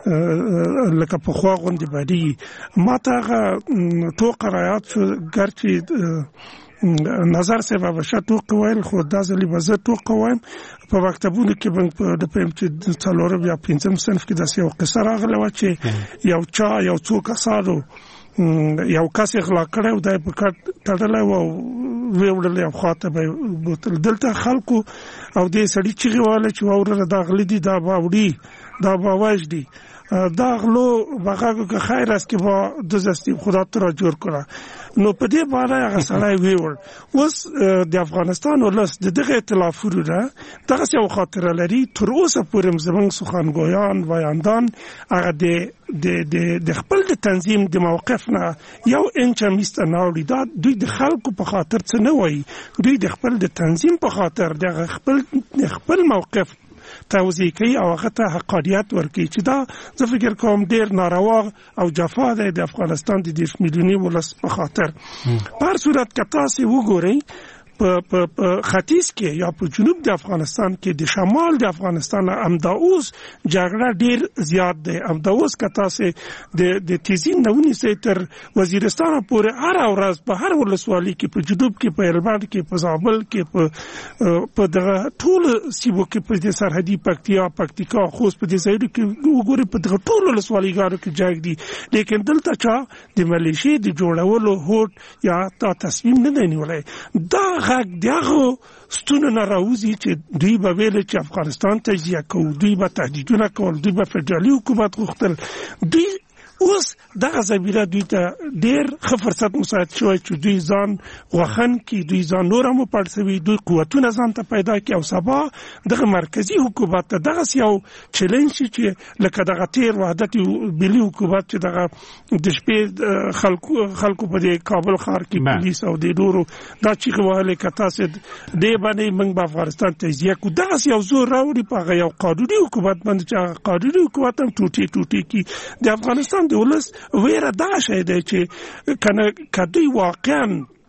لکه پخوا غوندې بدیږي. ما ته هغه ټوکه رایاد شو، ګرچې نظر صاحب بشه ټوکه ویل، خو دا ځلې به زه ټوکه وایم. په مکتبونو کې به د پیم چې څلورم یا پنځم صنف کې داسې یو قصه راغله وه چې یو چا یو څو کسانو یو کس یې غلا کړی و، دا یې په کټ تړلی و او ویې وړلی او خواته به یې بوتل. دلته خلکو او دې سړي چیغې وهلې چې واوره دا غلی دي، دا به وړي، دا به وژني، دا غلو بغاګو که خیر است که با دزستی خدا تو را جور کنه. نو په دې باندې هغه سړی ویوړ. اوس د افغانستان ولس د دغه ائتلافونو نه دغه یو خاطره لري. تر اوسه پورې زموږ سخنګویان وایاندان هغه د د د خپل د تنظیم د موقف نه یو انچ هم ایسته نه اوړي. دا دوی د خلکو په خاطر څه نه وایي، دوی د خپل د تنظیم په خاطر د خپل د خپل موقف توضیح کوي او هغه ته حقانیت ورکوي چې دا زه فکر کوم ډېر ناروا او جفا دی د افغانستان د دېرش میلیوني ولس په خاطر. په هر صورت که تاسې وګورئ په ختیځ کې یا په جنوب د افغانستان کې د شمال د افغانستان امدا اوس جګړه ډیر زیات ده. امدا اوس کته سه د د تیزین نونی سه تر وزیرستان پورې هر ورځ په هر ولسوالۍ کې په جنوب کې په البرټ کې په زابل کې په په دغه ټول سیمو کې په دې سرحدي پکتیا پکتیکا خوست په دې ځایونو کې وګوري په دغه ټول ولسوالۍ کې جګ دي. لیکن دلته چا د ملیشي د جوړولو هوټ یا تا تصمیم نه دی نیولای. دا غږ دغه ستونه نه راوځي چې دوی به ویل چې افغانستان تجزیه کوي، دوی به تهدیدونه کول، دوی به فدرالي حکومت غوښتل. دوی اوس دغه زميره دوی ته ډیر ښه فرصت مساعد شوی چې دوی ځان غوښن کی، دوی ځان نور هم پړسوي، دوی قوتونه ځان ته پیدا کی او سبا دغه مرکزی حکومت ته دغه یو چیلنج چې لکه دغه تیر وحدت ملي حکومت چې دغه د شپې خلکو خلکو په کابل ښار کې پولیس او د ډورو دا چې وهله کته سي دی باندې موږ په افغانستان تجزیه کو. دغه یو زور راوړي په یو قانوني حکومت باندې چې قانوني حکومت هم ټوټي ټوټي کی د افغانستان ولس ویره دا شي دی چې کنه کدی واقعا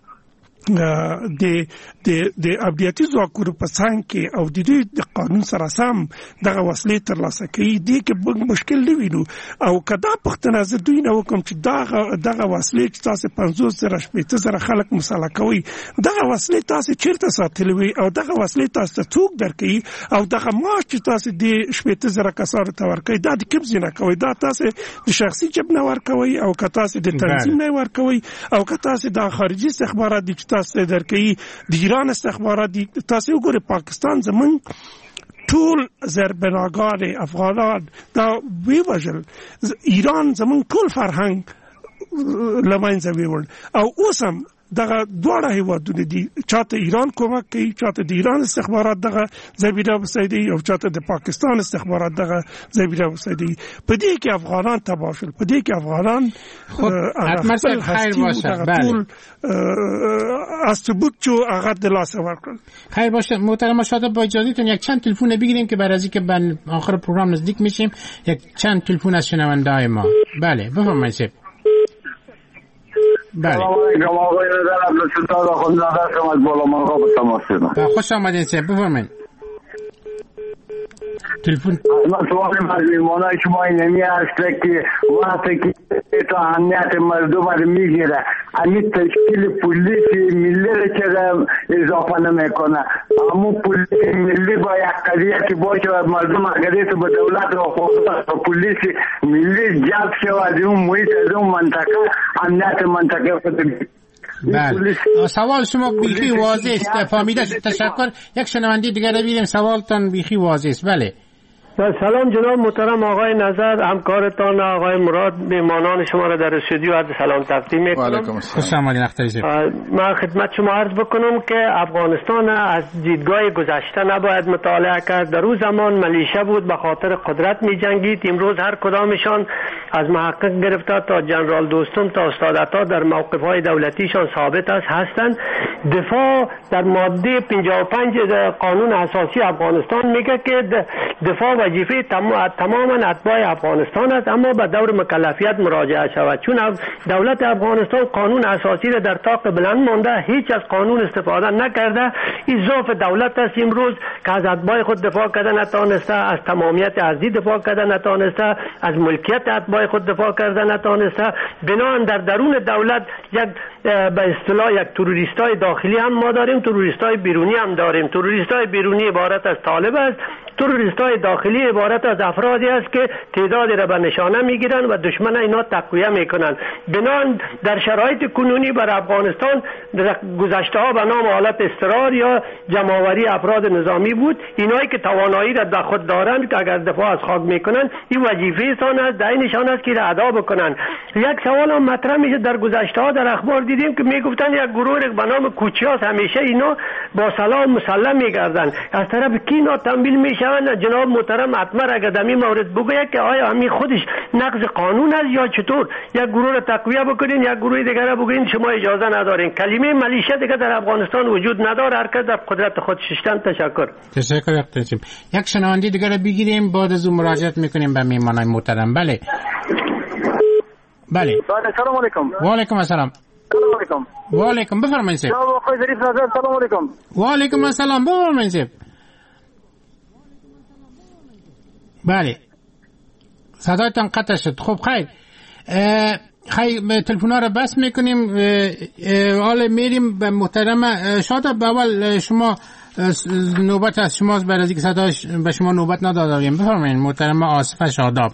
د د د امنیتي ځواکونو په څنګ کې او د دې د قانون سره سم دغه وسلې ترلاسه کوي دي کې مشکل نه وینو. او کدا پښتنه زه دوی نه وکم چې دغه دغه وسلې چې تاسو پنځوس زره شپږ زره خلک مساله کوي، دغه وسلې تاسو چیرته ساتلې وي او دغه وسلې تاسو ته څوک درکړي او دغه معاش چې تاسو د شپږ زره کسانو ته ورکړي دا د کوم ځای نه کوي؟ دا تاسو د شخصي جیب نه ورکوي او که تاسو د تنظیم نه ورکوي او که تاسو د خارجي استخبارات د تاسو درکې د ایران استخبارات دي. تاسو وګورئ پاکستان زمون ټول زربناګار افغانان دا ویوجل، ایران زمون ټول فرهنګ لمنځه ویول او اوسم دغه دوړه هیوادونه دي چاته ایران کومک کوي، چاته د ایران استخبارات دغه زبیره وسایدي او چاته د پاکستان استخبارات دغه زبیره وسایدي. په دې کې افغانان تباشل، په دې کې افغانان حتما خیر باشه. بله استبوت چو هغه د لاس ورکړل. خیر باشه محترم شاده، با اجازهتون یک چند تلفن بگیریم که برای اینکه به آخر پروگرام نزدیک میشیم. یک چند تلفن از شنونده‌های ما. بله بفرمایید. بله سلام آقای نظر عبدالستار آخوندزاده شما از بالا منقا به تماس شدم. خوش آمدین سید، بفرمایید. تلفن من سوال از میمانای شما اینمی هست که وقتی که تو امنیت مردم رو میگیره امی تشکیل پولیس ملی رو چرا اضافه نمیکنه؟ اما پولیس ملی با یک قضیه که باشه مردم اگر تو به دولت رو خود پولیس ملی جلب شو از اون محیط از اون منطقه امنیت منطقه خود. بله سوال شما بیخی واضح است، فهمیده شد. تشکر. یک شنونده دیگر رو بیدیم، سوالتان بیخی واضح است. بله سلام جناب محترم آقای نظر، همکارتان آقای مراد، میهمانان شما را در استودیو عرض سلام تقدیم میکنم. خوش آمدید اختریزی. من خدمت شما عرض بکنم که افغانستان از دیدگاه گذشته نباید مطالعه کرد. در اون زمان ملیشه بود، به خاطر قدرت می جنگید. امروز هر کدامشان از محقق گرفته تا جنرال دوستم تا استاد عطا در موقف های دولتیشان ثابت است هستند. دفاع در ماده پنجاه و پنج قانون اساسی افغانستان میگه که دفاع وظیفه تماما اتباع افغانستان است، اما به دور مکلفیت مراجعه شود. چون دولت افغانستان قانون اساسی را در طاق بلند مانده، هیچ از قانون استفاده نکرده. این ضعف دولت است امروز که از اتباع خود دفاع کرده نتانسته، از تمامیت ارضی دفاع کرده نتانسته، از ملکیت اتباع خود دفاع کرده نتانسته. بنابراین در درون دولت یک به اصطلاح یک تروریستای داخلی هم ما داریم، تروریستای بیرونی هم داریم. تروریستای بیرونی عبارت از طالب است، تروریستای داخلی عبارت از افرادی است که تعدادی را به نشانه میگیرند و دشمن اینا تقویه میکنند. بنابراین در شرایط کنونی بر افغانستان گذشته ها به نام حالت اضطرار یا جمعآوری افراد نظامی بود. اینایی که توانایی را در خود دارند که اگر دفاع از خاک میکنند این وظیفه سان است، دینشان است که را ادا بکنند. یک سوال هم مطرح میشه، در گذشته ها در اخبار دیدیم که میگفتن یک گروه به نام کوچیاس همیشه اینا با سلاح مسلح میگردند. از طرف کی اینا تمویل میشوند؟ جناب محترم اطمر اگر در این مورد بگوید که آیا همین خودش نقض قانون است یا چطور؟ یک گروه را تقویه بکنین، یک گروه دیگر را بگوین شما اجازه ندارین. کلمه ملیشه دیگه در افغانستان وجود نداره، هر کس در قدرت خود ششتن. تشکر. تشکر اختیاریم. یک شنونده دیگر را بگیریم، بعد از اون مراجعه میکنیم به میهمانان محترم. بله بله سلام علیکم. و علیکم السلام. سلام علیکم. و علیکم بفرمایید سید. جناب آقای ظریف نظر سلام علیکم. و علیکم السلام بفرمایید سید. بله صدایتان قطع شد. خب خیر خیلی تلفن‌ها رو بس میکنیم. حالا میریم به محترم شاداب. اول شما نوبت از شماست برای اینکه صداش به شما نوبت ندادیم. بفرمایید محترم آصفه شاداب.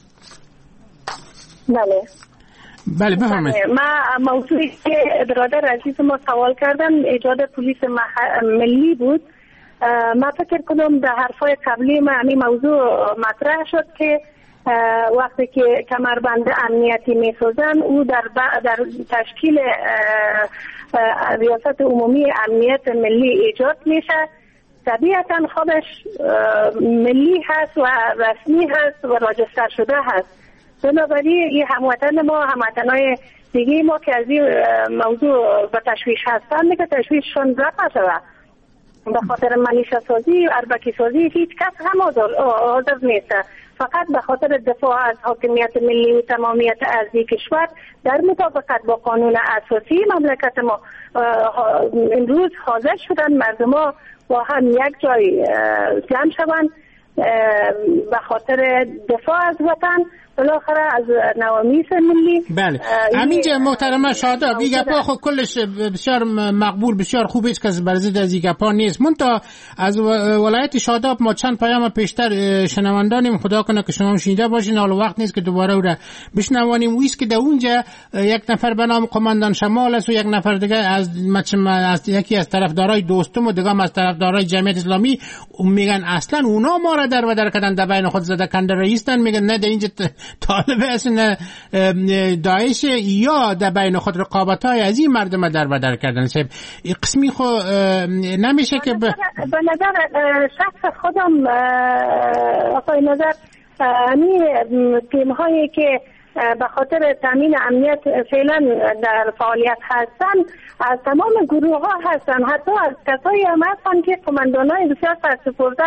بله بله بفرمایید. ما موضوعی که برادر عزیز ما سوال کردن ایجاد پلیس مح... ملی بود. ما فکر کنم در حرفای قبلی ما همین موضوع مطرح شد که وقتی که کمربند امنیتی میسازن او در, در تشکیل ریاست عمومی امنیت ملی ایجاد میشه. طبیعتا خودش ملی هست و رسمی هست و راجستر شده هست. بنابراین این هموطن ما هموطنهای دیگه ما که از این موضوع به تشویش هستن میگه تشویششون رفع شده. به خاطر منیشه سازی اربکی سازی هیچ کس هم حاضر نیست. فقط به خاطر دفاع از حاکمیت ملی و تمامیت ارضی کشور در مطابقت با قانون اساسی مملکت ما امروز حاضر شدن مردم ها با هم یک جای جمع شوند به خاطر دفاع از وطن بالاخره از نوامیس ملی. بله همینجا محترمه شاداب این گپا خب کلش بسیار مقبول بسیار خوب است که برزید از این گپا نیست. منتها از ولایت شاداب ما چند پیام پیشتر شنوندانیم خدا کنه که شما شنیده باشین. حالا وقت نیست که دوباره او را بشنوانیم. ویست که در اونجا یک نفر به نام قماندان شمال است و یک نفر دیگه از از یکی از طرفدارای دوستم و دیگه از طرفدارای جمعیت اسلامی میگن اصلا اونا ما را در و در کردن در بین خود زده کنده رئیسن. میگن نه در اینجا طالب اصلا داعش یا در بین خود رقابت‌های از این مردم در بدر کردن. صاحب قسمی خو نمیشه که به نظر شخص خودم آقای نظر همین تیم‌هایی که به خاطر تامین امنیت فعلا در فعالیت هستن از تمام گروه ها هستن. حتی از کسایی هم هستن که قماندان‌های بسیار سرسپرده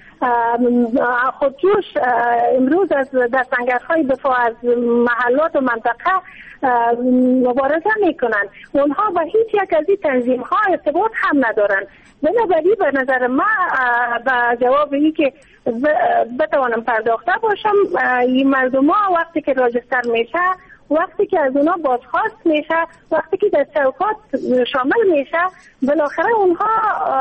خودجوش امروز از دستنگرهای دفاع از محلات و منطقه مبارزه میکنن. اونها با هیچ یک از این تنظیم ها ارتباط هم ندارن. بنابراین به نظر ما به جواب این که بتوانم پرداخته باشم این مردم ها وقتی که راجستر میشه وقتی که از اونا بازخواست میشه وقتی که در چوکات شامل میشه بالاخره اونها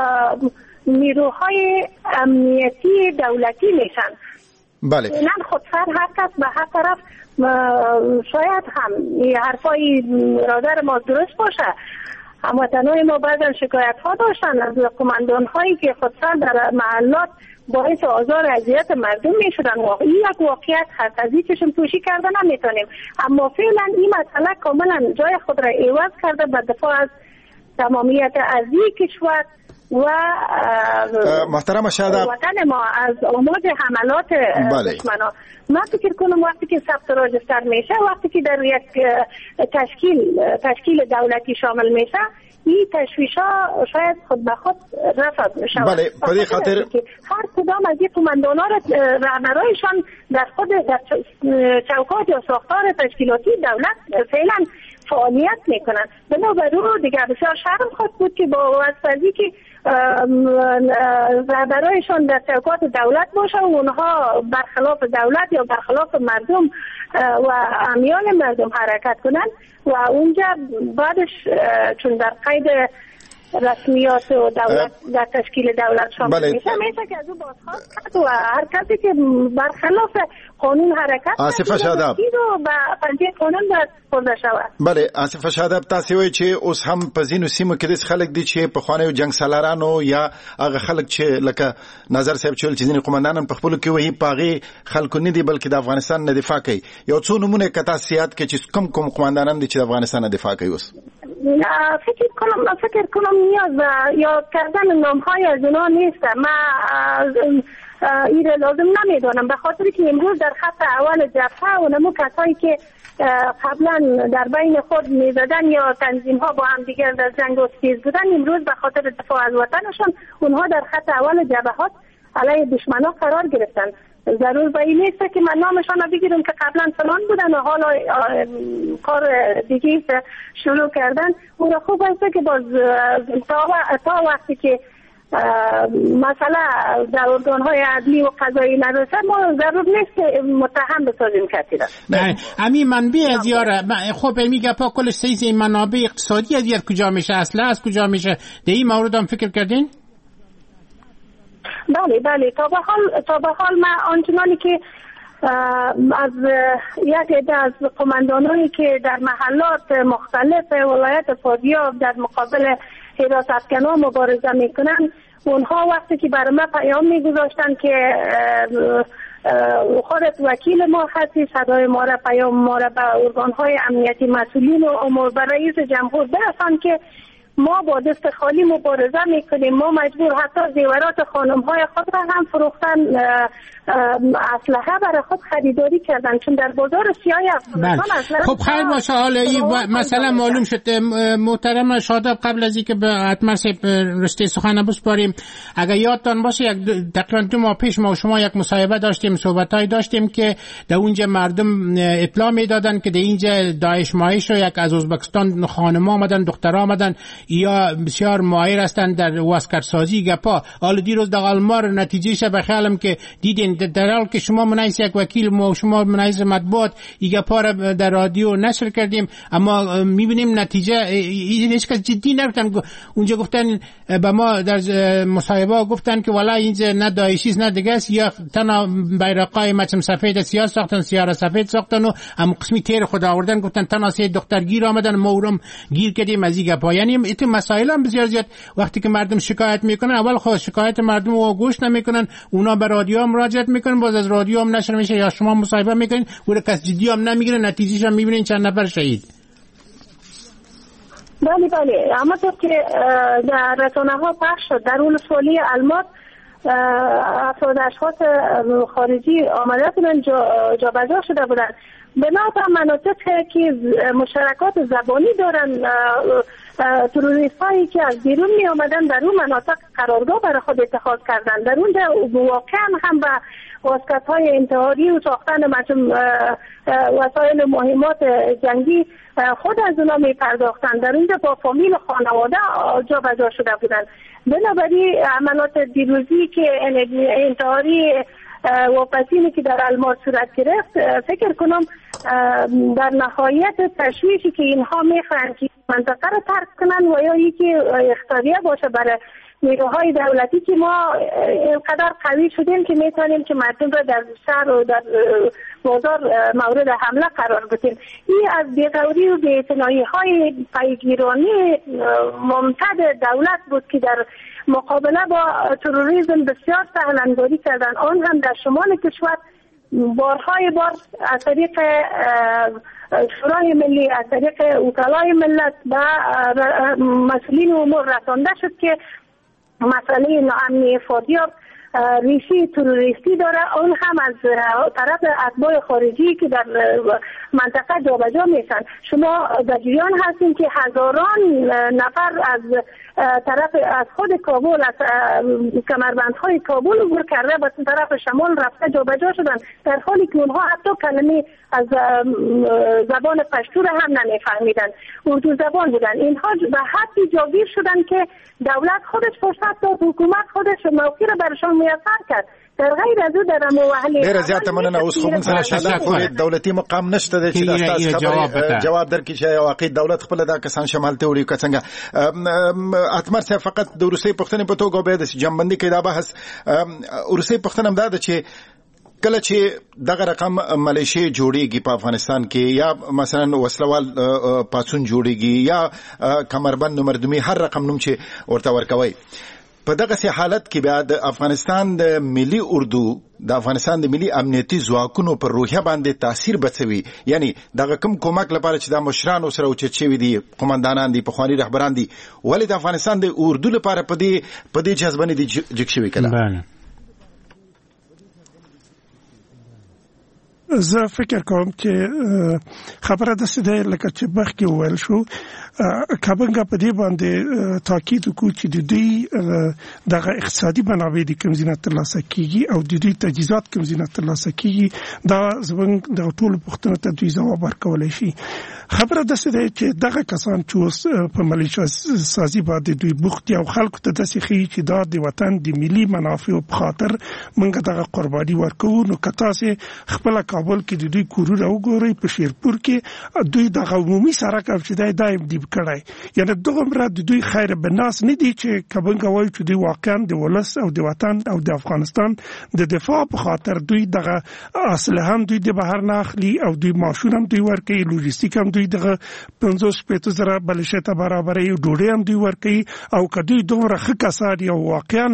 نیروهای امنیتی دولتی میشن. بله. اینن خودسر هر کس به هر طرف شاید هم حرفای رادر ما درست باشه. هموطنهای ما بعضا شکایت ها داشتن از قماندان هایی که خودسر در محلات باعث آزار اذیت مردم میشدن. این یک واقعیت هست از این چشم پوشی کرده نمیتونیم. اما فعلا این مسئله کاملا جای خود را عوض کرده به دفاع از تمامیت ارضی کشور و محترم شاداب وطن ما از آماج حملات دشمنان. من فکر کنم وقتی که ثبت راجستر میشه وقتی که در یک تشکیل تشکیل دولتی شامل میشه این تشویش ها شاید خود به خود رفع میشه. بله بدی خاطر هر کدام از این قماندان ها رهبرایشان در خود در چوکات یا ساختار تشکیلاتی دولت فعلا فعالیت میکنن. بنابراین دیگر بسیار شرم خود بود که با واسطه که رهبرایشان در چوکات دولت باشه و اونها برخلاف دولت یا برخلاف مردم و امیال مردم حرکت کنن و اونجا بعدش چون در قید رسمیات و دولت در تشکیل دولت شامل بله. میشه میشه که از او بازخواست کرد و هر کسی که برخلاف قانون حرکت آصفه شاداب و به پنجه قانون باید خورده شود. بله آصفه شاداب تاسو وایي چې اوس هم په ځینو سیمو کې د خلک دي چې په خوانیو جنگ سالارانو یا هغه خلک چې لکه نظر صاحب چول چې ځینې قومندانان په خپل کې وایي پاغي خلکو نه دي بلکې د افغانستان نه دفاع کوي. یو څو نمونه کتا سیاست کې چې کوم کوم قومندانان دي چې د افغانستان نه دفاع کوي. اوس فکر کنم فکر کنم نیاز یا کردن نام های از اونا نیست. من این لازم نمیدونم به خاطر که امروز در خط اول جبهه و نمو کسایی که قبلا در بین خود میزدن یا تنظیم ها با هم دیگر در جنگ و ستیز بودن امروز به خاطر دفاع از وطنشان اونها در خط اول جبهات علیه دشمنا قرار گرفتن. ضرور به این نیست که من نامشان بگیرم که قبلا فلان بودن و حالا کار دیگه شروع کردن. اون خوب است که باز تا, تا وقتی که مثلا در ارگان‌های عدلی و قضایی نرسه ما ضرور نیست متهم بسازیم کسی را. نه امی منبع از یاره خب میگه پا کلش سیز این منابع اقتصادی از یار کجا میشه، اصلا از کجا میشه، در این مورد هم فکر کردین؟ بله بله تا به حال تا به حال من آنچنانی که از یک عده از قماندانانی که در محلات مختلف ولایت فاضیاب در مقابل حراستکنان مبارزه میکنن، اونها وقتی که برای من پیام میگذاشتن که خودت وکیل ما هستی، صدای ما را پیام ما را به ارگانهای امنیتی مسئولین و امور به رئیس جمهور برسان که ما با دست خالی مبارزه میکنیم، ما مجبور حتی زیورات خانم‌های خود را هم فروختن، اسلحه برای خود خریداری کردن، چون در بازار سیاه افغانستان اسلحه. خب خیر باشه. حالا این مثلا معلوم شد محترم شاداب، قبل از اینکه به اتمر رشته سخن بسپاریم، اگر یادتان باشه یک تقریبا دو ماه پیش ما و شما یک مصاحبه داشتیم، صحبتایی داشتیم که در اونجا مردم اطلاع میدادن که در اینجا داعش مایش رو یک از ازبکستان خانم آمدن، دختر آمدن یا بسیار ماهر هستند در واسکرسازی گپا. حالا دیروز در آلمار نتیجهش به خیالم که دیدین در حال که شما منایس یک وکیل ما و شما منایس مطبوعات این گپا را در رادیو نشر کردیم، اما میبینیم نتیجه هیچ کس جدی نگرفتن. اونجا گفتن به ما در مصاحبه گفتن که والا اینجا نه داعشی است نه دیگه است، یا تنها بیرقای مچم سفید سیاه ساختن، سیاه سفید ساختن و هم قسمی تیر خود آوردن، گفتن تنها سه دختر گیر آمدن، ما اورم گیر کردیم از این گپا. یعنی این مسائل هم بسیار زیاد وقتی که مردم شکایت میکنن، اول خود شکایت مردم رو گوش نمیکنن، اونا به رادیو هم مراجعه میکنن، باز از رادیو هم نشر میشه یا شما مصاحبه میکنین و کس جدی هم نمیگیره، نتیجهش هم میبینین چند نفر شهید. بله بله، اما تو که در رسانه ها پخش شد در اون سوالی الماس افراد اشخاص خارجی آمده بودن، جا بجا شده بودن بنا به مناطق که مشارکات زبانی دارن، تروریست هایی که از بیرون می آمدن در اون مناطق قرارگاه برای خود اتخاذ کردن. در اونجا واقعا هم به واسکت های انتحاری و ساختن وسایل مهمات جنگی خود از اونا می پرداختن. در اونجا با فامیل و خانواده جا بجا شده بودن. بنابراین عملات دیروزی که انتحاری واپسینی که در الماس صورت گرفت، فکر کنم در نهایت تشویشی که اینها میخواهند که منطقه رو ترک کنن و یا یکی اختیاریه باشه برای نیروهای دولتی که ما اینقدر قوی شدیم که میتونیم که مردم رو در شهر و در بازار مورد حمله قرار بدیم. این از بی‌غوری و بی‌اعتنایی های پیگیرانی ممتد دولت بود که در مقابله با تروریسم بسیار سهلنگاری کردن، آن هم در شمال کشور بارهای بار از طریق شورای ملی، از طریق وکلای ملت و مسئولین امور رسانده شد که مسئله ناامنی فاضیاب ریشه تروریستی داره، اون هم از طرف اتباع خارجی که در منطقه جابجا میشن. شما در جریان هستین که هزاران نفر از طرف از خود کابل، از کمربندهای کابل عبور کرده به طرف شمال رفته جابجا شدن، در حالی که اونها حتی کلمه از زبان پشتو را هم نمیفهمیدن، اردو زبان بودن. اینها به حدی جاگیر شدن که دولت خودش فرصت داد، حکومت خودش موقعی را برشان میسر کرد. در غیر از او در موحلی ډیره زیاته مننه. اوس خو موږ سره شاده پورې دولتي مقام نشته دی چې د تاسو خبرې جواب درکړي چې واقعي دولت خپل دا کسان شمال ته وړي که څنګه. اتمر صاحب فقط د روسي پښتنې په توګه به د جنبندي کې دا بحث روسي پښتنه هم دا ده چې کله چې دغه رقم ملیشي جوړیږي په افغانستان کې یا مثلا وسلوال پاتون جوړیږي یا کمربند مردمي هر رقم نوم چې ورته ورکوي، په دغه سي حالت کې بیا د افغانستان د ملي اردو د افغانستان د ملي امنیتي ځواکونو پر روحیه باندې تاثیر بڅوي. یعنی دغه کوم کومک لپاره چې د مشرانو سره اوچت شوي دي، قومندانان دي، پخواني رهبران دي، ولې د افغانستان د اردو لپاره په دې په دې جذبه نه دي جګ شوي کله؟ زه فکر کوم چې خبره داسې ده لکه چې مخکې وویل شو کابنګا په دې باندې تاکید وکړو چې د دوی دغه اقتصادي منابع د کوم ځای نه ترلاسه کیږي او د دوی تجهیزات کوم ځای نه ترلاسه کیږي دا زموږ د ټولو پوښتنو ته دوی ځواب ورکولی شي. خبره داسې ده چې دغه کسان چې اوس په ملیشه سازي باندې دوی بوخت او خلکو ته داسې ښیي چې دا د وطن د ملي منافعو په خاطر موږ دغه قرباني ورکوو. نو که تاسې خپله کابل کې د دوی کورونه وګورئ په شیرپور کې دوی دغه عمومي سړک چې دی دا یې ډیب کړی یعنې دومره د دوی خیر بناس نه دي چې کابنګا وایي چې دوی واقعا د ولس او د وطن او د افغانستان د دفاع په خاطر دوی دغه اسلحه هم دوی د بهر نه اخلي او دوی ماشون هم دوی ورکوي لوجستیک هم دوی دغه پنځوس شپېته زره بلشې ته برابروي ډوډۍ هم دوی ورکوي او که دوی دومره ښه کسان یو واقعا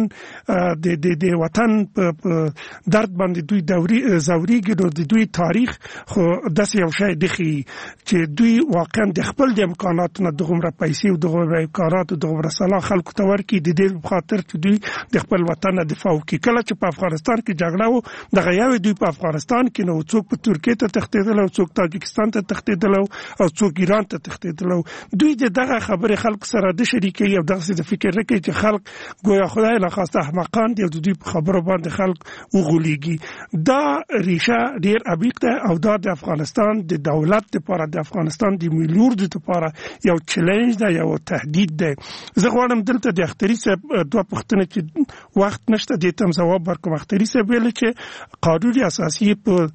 د د د وطن په درد باندې دوی دوري زوريږي نو د دوی تاریخ خو داسې یو شی دخي چې دوی واقعا د خپل د امکاناتو نه دغومره پیسې او دغومره امکانات او دغومره صلاح خلکو ته ورکړي د دې په خاطر چې دوی د خپل وطن دفاع وکړي. کله چې په افغانستان کې جګړه و دغه یو دوی په افغانستان کې نو څوک په ترکیه ته تښتېدل او څوک تاجکستان ته تښتېدل او څوک ایران ته تښتېدل. دوی دغه خبرې خلکو سره د شریکي او دغه د فکر لري چې خلک ګویا خدای نه خواسته احمقان دي او دوی په خبرو باندې خلک وغولېږي. دا ریشه ډیر عمیق ده او دا د افغانستان د دولت لپاره د افغانستان د ملي د لپاره یو چیلنج ده یو تهدید ده. زه غواړم دلته د اختری صاحب دوه پوښتنې چې وخت نشته دې ته جواب ورکوم. اختری صاحب ویل چې قانون اساسي په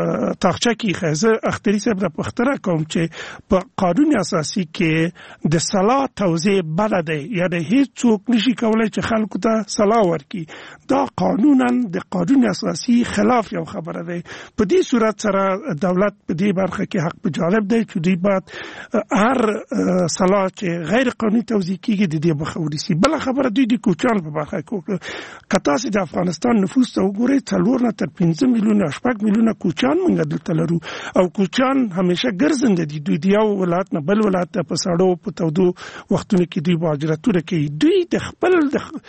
تاخچه کې خزه اختری صاحب د پوښتنه کوم چې په قانون اساسي کې د صلاح توزیع بل ده یعنی هیڅ څوک نشي کولای چې خلکو ته صلاح ورکړي. دا قانونا د قانون اساسي خلاف یو خبره ده. په دې صورت سره دولت په دې برخه کې حق په جانب دی چې دوی باید هر صلاح چې غیر قانوني توزیع کیږي د دې بخوري سي. بل خبره دوی د کوچان په برخه کې کته چې د افغانستان نفوس ته وګورئ څلور نه تر پنځه میلیونه شپږ میلیونه کوچان موږ دلته لرو او کوچان همیشه ګرځنده دي. دوی د یو ولایت نه بل ولایت ته په سړو په تودو وختونو کې دوی مهاجرتونه کوي. دوی د خپل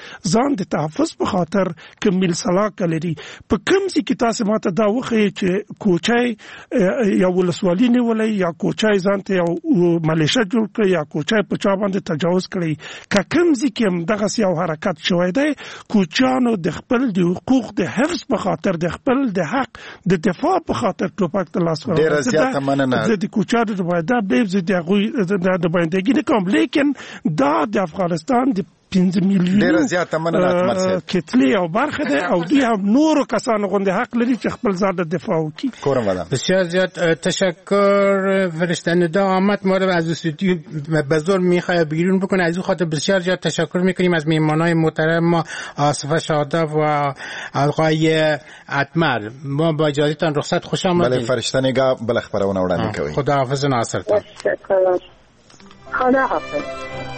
ځان د تحفظ په خاطر کمل صلاح کوي. په کوم ځای کې تاسو ماته دا وخی چې کوچای یا ولسوالۍ نیولې یا کوچای ځان ته یو ملیشه جوړ کړي یا کوچای په چا باندې تجاوز کړي. که کوم ځای کې دغه یو حرکت شوی دی کوچانو د خپل د حقوق د حفظ په خاطر د خپل د حق د دفاع په خاطر ټوپک ته لاس ورکړي. ډېر زیاته مننه. د کوچانو د باید د د باندې کوم لیکن دا د افغانستان د پنځه میلیونه ډېر زیاته مننه کتلې او برخه ده او دوی هم نور کسانو غوندې حق لري چې خپل ځان د دفاع وکړي. کورم والا بسیار زیاد تشکر فرستنده آمد ما رو از استودیو به زور میخواد بیرون بکنه. از این خاطر بسیار زیاد تشکر میکنیم از میهمانای محترم ما آصفه شاداب و آقای اتمر. ما با اجازهتان رخصت خوش آمدید. بله فرشتنگا بل خبرونه وړاندې کوي. خداحافظ ناصر. خدا حافظ.